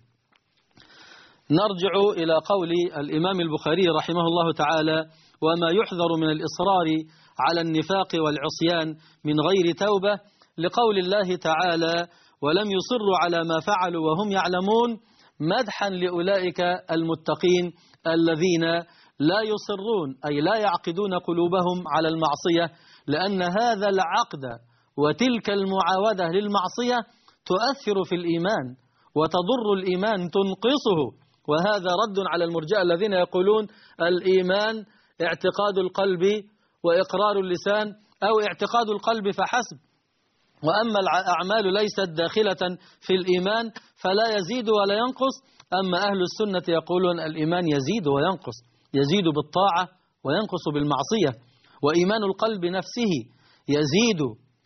نرجع إلى قول الإمام البخاري رحمه الله تعالى: وما يحذر من الإصرار على النفاق والعصيان من غير توبة، لقول الله تعالى: ولم يصروا على ما فعلوا وهم يعلمون، مدحا لأولئك المتقين الذين لا يصرون أي لا يعقدون قلوبهم على المعصية، لأن هذا العقد وتلك المعاودة للمعصية تؤثر في الإيمان وتضر الإيمان تنقصه. وهذا رد على المرجئة الذين يقولون الإيمان اعتقاد القلب وإقرار اللسان أو اعتقاد القلب فحسب، وأما الأعمال ليست داخلة في الإيمان فلا يزيد ولا ينقص. أما أهل السنة يقولون الإيمان يزيد وينقص، يزيد بالطاعة وينقص بالمعصية، وإيمان القلب نفسه يزيد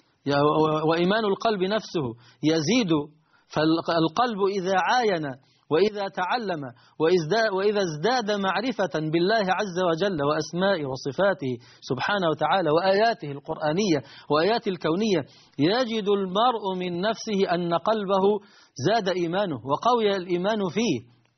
وإيمان القلب نفسه يزيد. فالقلب إذا عاين وإذا تعلم وإذا ازداد معرفة بالله عز وجل وأسمائه وصفاته سبحانه وتعالى وآياته القرآنية وآياته الكونية، يجد المرء من نفسه أن قلبه زاد إيمانه وقوي الإيمان فيه،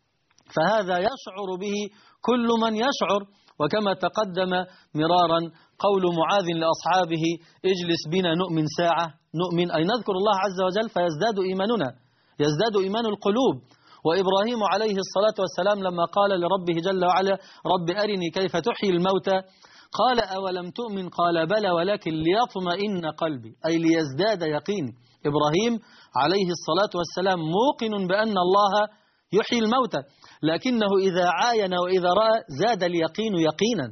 فهذا يشعر به كل من يشعر. وكما تقدم مرارا قول معاذ لأصحابه: اجلس بنا نؤمن ساعة، نؤمن أي نذكر الله عز وجل فيزداد إيماننا، يزداد إيمان القلوب. وإبراهيم عليه الصلاة والسلام لما قال لربه جل وعلا: رب أرني كيف تحيي الموتى، قال: أولم تؤمن؟ قال: بلى ولكن ليطمئن قلبي، أي ليزداد يقين. إبراهيم عليه الصلاة والسلام موقن بأن الله يحيي الموتى، لكنه إذا عاين وإذا رأى زاد اليقين يقينا.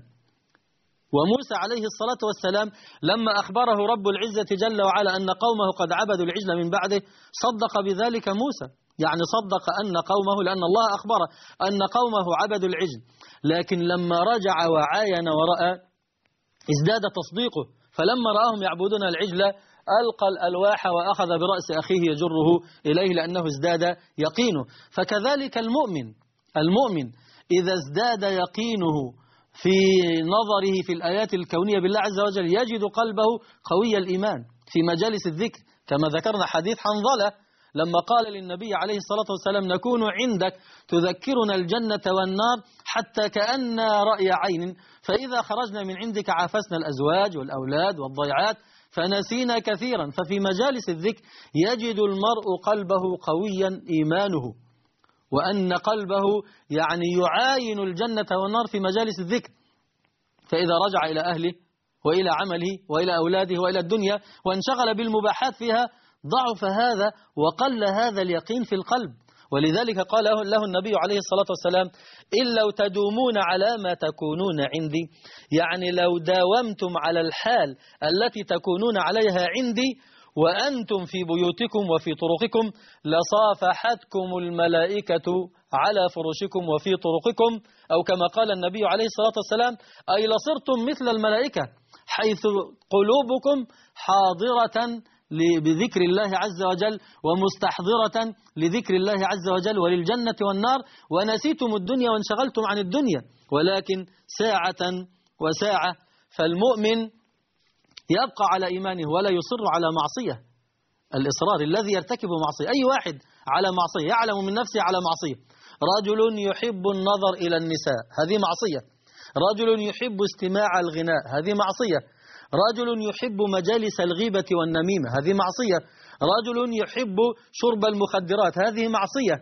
وموسى عليه الصلاة والسلام لما أخبره رب العزة جل وعلا أن قومه قد عبدوا العجل من بعده صدق بذلك موسى، يعني صدق أن قومه، لأن الله أخبره أن قومه عبدوا العجل، لكن لما رجع وعاين ورأى ازداد تصديقه، فلما رآهم يعبدون العجل ألقى الألواح وأخذ برأس أخيه يجره إليه لأنه ازداد يقينه. فكذلك المؤمن المؤمن إذا ازداد يقينه في نظره في الآيات الكونية بالله عز وجل يجد قلبه قوي الإيمان. في مجالس الذكر كما ذكرنا حديث حنظلة لما قال للنبي عليه الصلاة والسلام: نكون عندك تذكرنا الجنة والنار حتى كأن رأي عين، فإذا خرجنا من عندك عافسنا الأزواج والأولاد والضيعات فنسينا كثيرا. ففي مجالس الذكر يجد المرء قلبه قويا إيمانه، وأن قلبه يعني يعاين الجنة والنار في مجالس الذكر. فإذا رجع إلى أهله وإلى عمله وإلى أولاده وإلى الدنيا وانشغل بالمباحات فيها ضعف هذا وقل هذا اليقين في القلب. ولذلك قال له النبي عليه الصلاة والسلام: إن لو تدومون على ما تكونون عندي، يعني لو داومتم على الحال التي تكونون عليها عندي وأنتم في بيوتكم وفي طرقكم لصافحتكم الملائكة على فرشكم وفي طرقكم، أو كما قال النبي عليه الصلاة والسلام: أي لصرتم مثل الملائكة حيث قلوبكم حاضرة بذكر الله عز وجل ومستحضرة لذكر الله عز وجل وللجنة والنار، ونسيتم الدنيا وانشغلتم عن الدنيا، ولكن ساعة وساعة. فالمؤمن يبقى على إيمانه ولا يصر على معصية. الإصرار الذي يرتكب معصية، أي واحد على معصية يعلم من نفسه على معصية. رجل يحب النظر إلى النساء، هذه معصية. رجل يحب استماع الغناء، هذه معصية. رجل يحب مجالس الغيبة والنميمة، هذه معصية. رجل يحب شرب المخدرات، هذه معصية.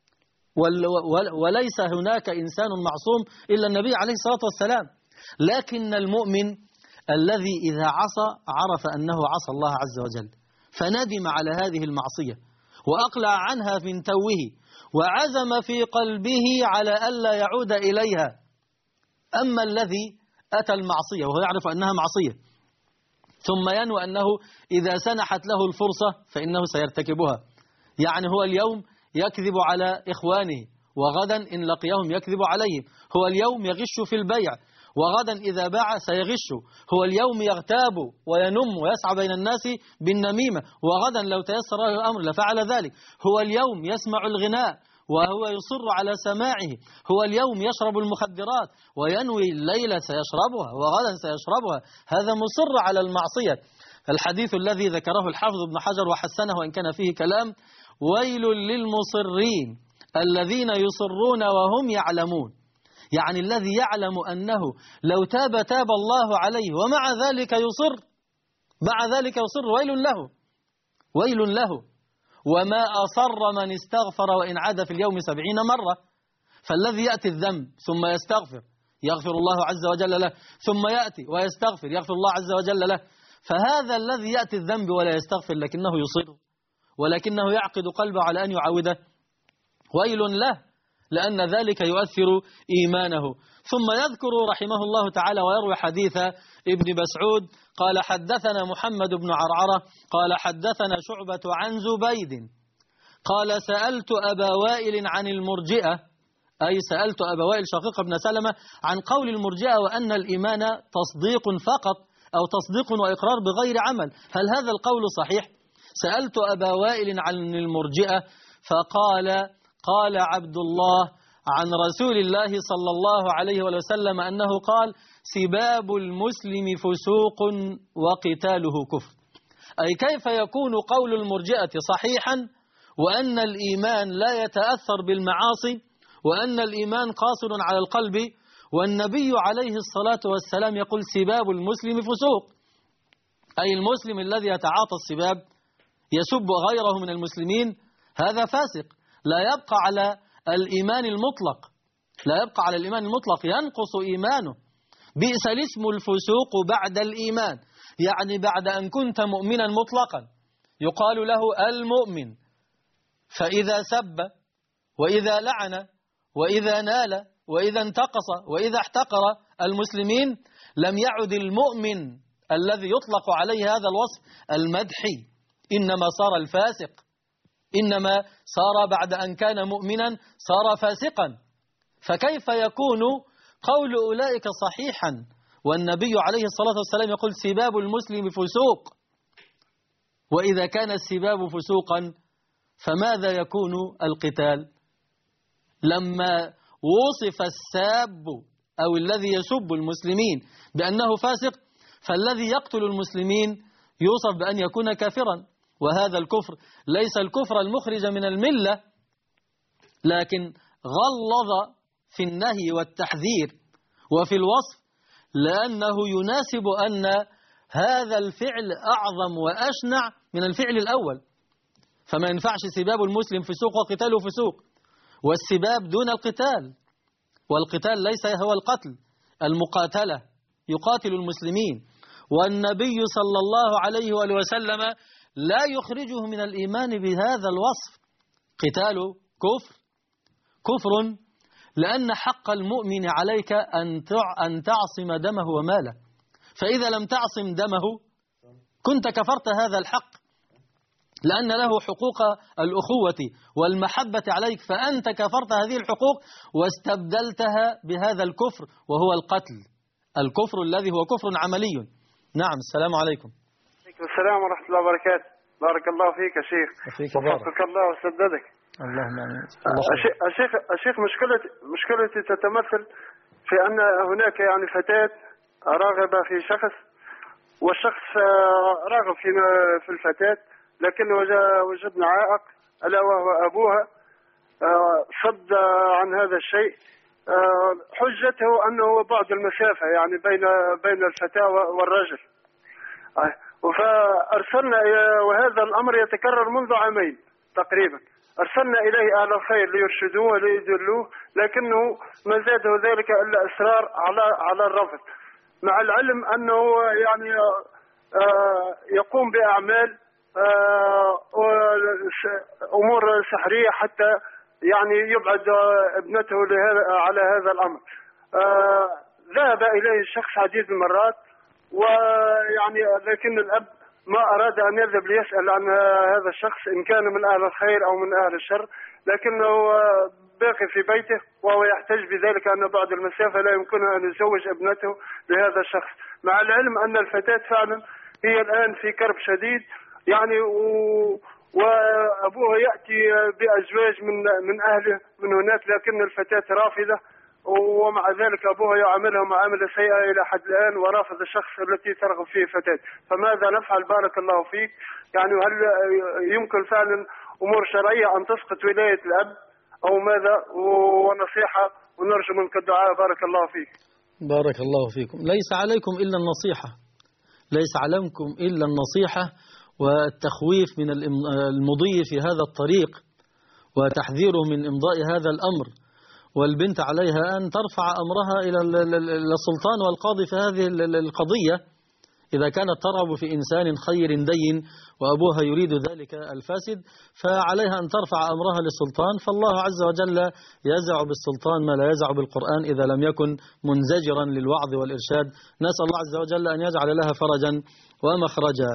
وليس هناك إنسان معصوم إلا النبي عليه الصلاة والسلام. لكن المؤمن الذي إذا عصى عرف أنه عصى الله عز وجل فندم على هذه المعصية وأقلع عنها من توه وعزم في قلبه على ألا يعود إليها. أما الذي أتى المعصية وهو يعرف أنها معصية ثم ينوى أنه إذا سنحت له الفرصة فإنه سيرتكبها، يعني هو اليوم يكذب على إخوانه وغدا إن لقيهم يكذب عليهم، هو اليوم يغش في البيع وغدا إذا باع سيغش، هو اليوم يغتاب وينم ويسعى بين الناس بالنميمة، وغدا لو تيسر له الأمر لفعل ذلك. هو اليوم يسمع الغناء وهو يصر على سماعه، هو اليوم يشرب المخدرات وينوي الليلة سيشربها وغدا سيشربها، هذا مصر على المعصية. الحديث الذي ذكره الحافظ ابن حجر وحسنه وإن كان فيه كلام: ويل للمصرين الذين يصرون وهم يعلمون، يعني الذي يعلم أنه لو تاب تاب الله عليه ومع ذلك يصر، مع ذلك يصر، ويل له ويل له. وما أصر من استغفر وإن عاد في اليوم سبعين مرة. فالذي يأتي الذنب ثم يستغفر يغفر الله عز وجل له، ثم يأتي ويستغفر يغفر الله عز وجل له. فهذا الذي يأتي الذنب ولا يستغفر لكنه يصر ولكنه يعقد قلبه على أن يعاوده، ويل له، لأن ذلك يؤثر إيمانه. ثم يذكر رحمه الله تعالى ويروي حديث ابن مسعود قال: حدثنا محمد بن عرعرة قال: حدثنا شعبة عن زبيد قال: سألت أبا وائل عن المرجئة، أي سألت أبا وائل شقيق بن سلمة عن قول المرجئة وأن الإيمان تصديق فقط أو تصديق وإقرار بغير عمل، هل هذا القول صحيح؟ سألت أبا وائل عن المرجئة فقال: قال عبد الله عن رسول الله صلى الله عليه وسلم أنه قال: سباب المسلم فسوق وقتاله كفر. أي كيف يكون قول المرجئة صحيحا وأن الإيمان لا يتأثر بالمعاصي وأن الإيمان قاصر على القلب، والنبي عليه الصلاة والسلام يقول: سباب المسلم فسوق، أي المسلم الذي يتعاطى السباب يسب غيره من المسلمين هذا فاسق، لا يبقى على الإيمان المطلق، لا يبقى على الإيمان المطلق، ينقص إيمانه. بئس الاسم الفسوق بعد الإيمان، يعني بعد أن كنت مؤمنا مطلقا يقال له المؤمن، فإذا سب وإذا لعن وإذا نال وإذا انتقص وإذا احتقر المسلمين لم يعد المؤمن الذي يطلق عليه هذا الوصف المدحي، إنما صار الفاسق، إنما صار بعد أن كان مؤمنا صار فاسقا. فكيف يكون قول أولئك صحيحا والنبي عليه الصلاة والسلام يقول: سباب المسلم فسوق؟ وإذا كان السباب فسوقا فماذا يكون القتال؟ لما وصف الساب أو الذي يسب المسلمين بأنه فاسق، فالذي يقتل المسلمين يوصف بأن يكون كافرا، وهذا الكفر ليس الكفر المخرج من الملة، لكن غلظ في النهي والتحذير وفي الوصف، لأنه يناسب أن هذا الفعل أعظم وأشنع من الفعل الأول. فما ينفعش سباب المسلم فسوق وقتاله فسوق، والسباب دون القتال، والقتال ليس هو القتل، المقاتلة يقاتل المسلمين، والنبي صلى الله عليه وآله وسلم لا يخرجه من الإيمان بهذا الوصف. قتاله كفر كفر لأن حق المؤمن عليك أن تعصم دمه وماله، فإذا لم تعصم دمه كنت كفرت هذا الحق، لأن له حقوق الأخوة والمحبة عليك، فأنت كفرت هذه الحقوق واستبدلتها بهذا الكفر وهو القتل، الكفر الذي هو كفر عملي. نعم. السلام عليكم. عليكم السلام ورحمة الله وبركاته. بارك الله فيك يا شيخ، وفقك الله وسددك. اللهم آمين. الشيخ الشيخ مشكلتي مشكلتي تتمثل في أن هناك يعني فتاة راغبة في شخص، والشخص راغب في في الفتاة، لكن وجدنا عائق ألا وهو أبوها صد عن هذا الشيء. حجته أنه بعد المسافة يعني بين بين الفتاة والرجل، فأرسلنا، وهذا الأمر يتكرر منذ عامين تقريبا، أرسلنا إليه أهل الخير ليرشدوه وليدلوه، لكنه ما زاده ذلك إلا إصرار على على الرفض، مع العلم أنه يعني يقوم بأعمال أمور سحرية حتى يعني يبعد ابنته على هذا الأمر. ذهب إليه الشخص عديد المرات، ويعني لكن الأب ما أراد أن يذهب ليسأل عن هذا الشخص إن كان من أهل الخير أو من أهل الشر، لكنه باقي في بيته وهو يحتج بذلك أن بعد المسافة لا يمكنه أن يزوج ابنته لهذا الشخص، مع العلم أن الفتاة فعلا هي الآن في كرب شديد يعني، وأبوها يأتي بأزواج من من أهله من هناك، لكن الفتاة رافضة، ومع ذلك أبوها يعاملها معاملة سيئة إلى حد الآن، ورافض الشخص التي ترغب فيه فتاة. فماذا نفعل بارك الله فيك؟ يعني هل يمكن فعلا أمور شرعية أن تسقط ولاية الأب أو ماذا؟ ونصيحة ونرجو منك الدعاء بارك الله فيك. بارك الله فيكم. ليس عليكم إلا النصيحة، ليس عليكم إلا النصيحة والتخويف من المضي في هذا الطريق وتحذيره من إمضاء هذا الأمر، والبنت عليها أن ترفع أمرها إلى السلطان والقاضي في هذه القضية إذا كانت ترغب في إنسان خير دين وأبوها يريد ذلك الفاسد، فعليها أن ترفع أمرها للسلطان، فالله عز وجل يزع بالسلطان ما لا يزع بالقرآن إذا لم يكن منزجرا للوعظ والإرشاد. نسأل الله عز وجل أن يجعل لها فرجا ومخرجا.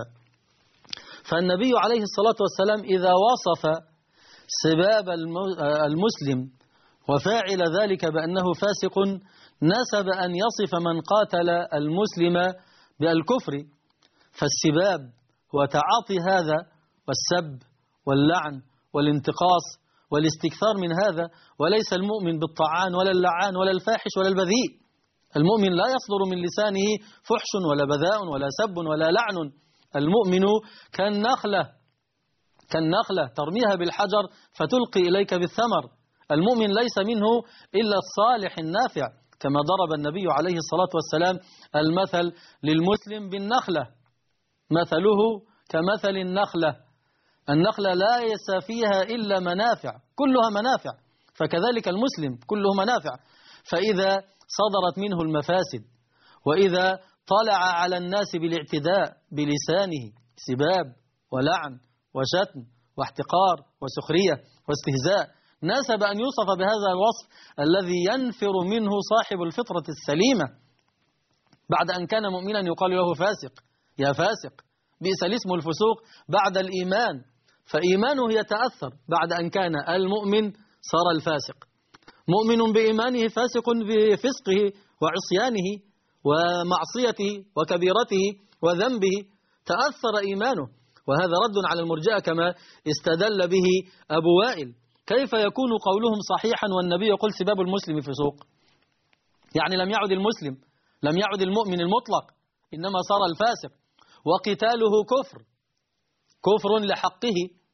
فالنبي عليه الصلاة والسلام إذا وصف سباب المسلم وفاعل ذلك بأنه فاسق نسب أن يصف من قاتل المسلم بالكفر، فالسباب هو تعاطي هذا والسب واللعن والانتقاص والاستكثار من هذا، وليس المؤمن بالطعان ولا اللعان ولا الفاحش ولا البذيء. المؤمن لا يصدر من لسانه فحش ولا بذاء ولا سب ولا لعن. المؤمن كالنخلة كالنخلة ترميها بالحجر فتلقي إليك بالثمر. المؤمن ليس منه إلا الصالح النافع، كما ضرب النبي عليه الصلاة والسلام المثل للمسلم بالنخلة، مثله كمثل النخلة. النخلة ليس فيها إلا منافع، كلها منافع، فكذلك المسلم كله منافع. فإذا صدرت منه المفاسد وإذا طلع على الناس بالاعتداء بلسانه سباب ولعن وشتم واحتقار وسخرية واستهزاء، ناسب أن يوصف بهذا الوصف الذي ينفر منه صاحب الفطرة السليمة. بعد أن كان مؤمنا يقال له فاسق، يا فاسق، بئس الاسم الفسوق بعد الإيمان، فإيمانه يتأثر بعد أن كان المؤمن صار الفاسق. مؤمن بإيمانه فاسق بفسقه وعصيانه ومعصيته وكبيرته وذنبه، تأثر إيمانه. وهذا رد على المرجئة كما استدل به أبو وائل. كيف يكون قولهم صحيحا والنبي يقول سباب المسلم فسوق؟ يعني لم يعد المسلم، لم يعد المؤمن المطلق، إنما صار الفاسق، وقتاله كفر، كفر لحقه،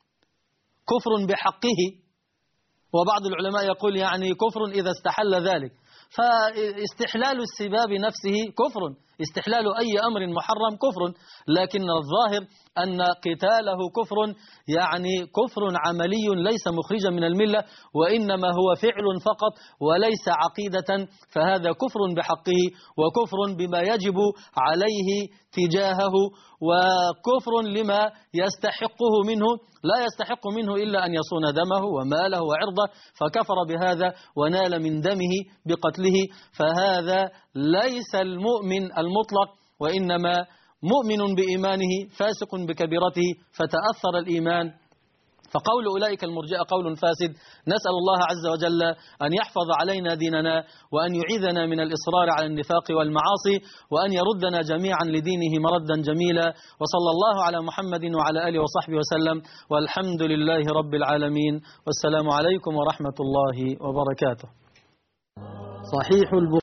كفر بحقه. وبعض العلماء يقول يعني كفر إذا استحل ذلك، فاستحلال السباب نفسه كفر، استحلال أي أمر محرم كفر، لكن الظاهر أن قتاله كفر، يعني كفر عملي ليس مخرجا من الملة، وإنما هو فعل فقط وليس عقيدة، فهذا كفر بحقه وكفر بما يجب عليه تجاهه، وكفر لما يستحقه منه، لا يستحق منه إلا أن يصون دمه وماله وعرضه، فكفر بهذا ونال من دمه بقتله، فهذا ليس المؤمن المطلق، وإنما مؤمن بإيمانه فاسق بكبيرته، فتأثر الإيمان. فقول أولئك المرجئة قول فاسد. نسأل الله عز وجل أن يحفظ علينا ديننا، وأن يعيذنا من الإصرار على النفاق والمعاصي، وأن يردنا جميعا لدينه مردا جميلا. وصلى الله على محمد وعلى آله وصحبه وسلم، والحمد لله رب العالمين، والسلام عليكم ورحمة الله وبركاته. صحيح البخاري.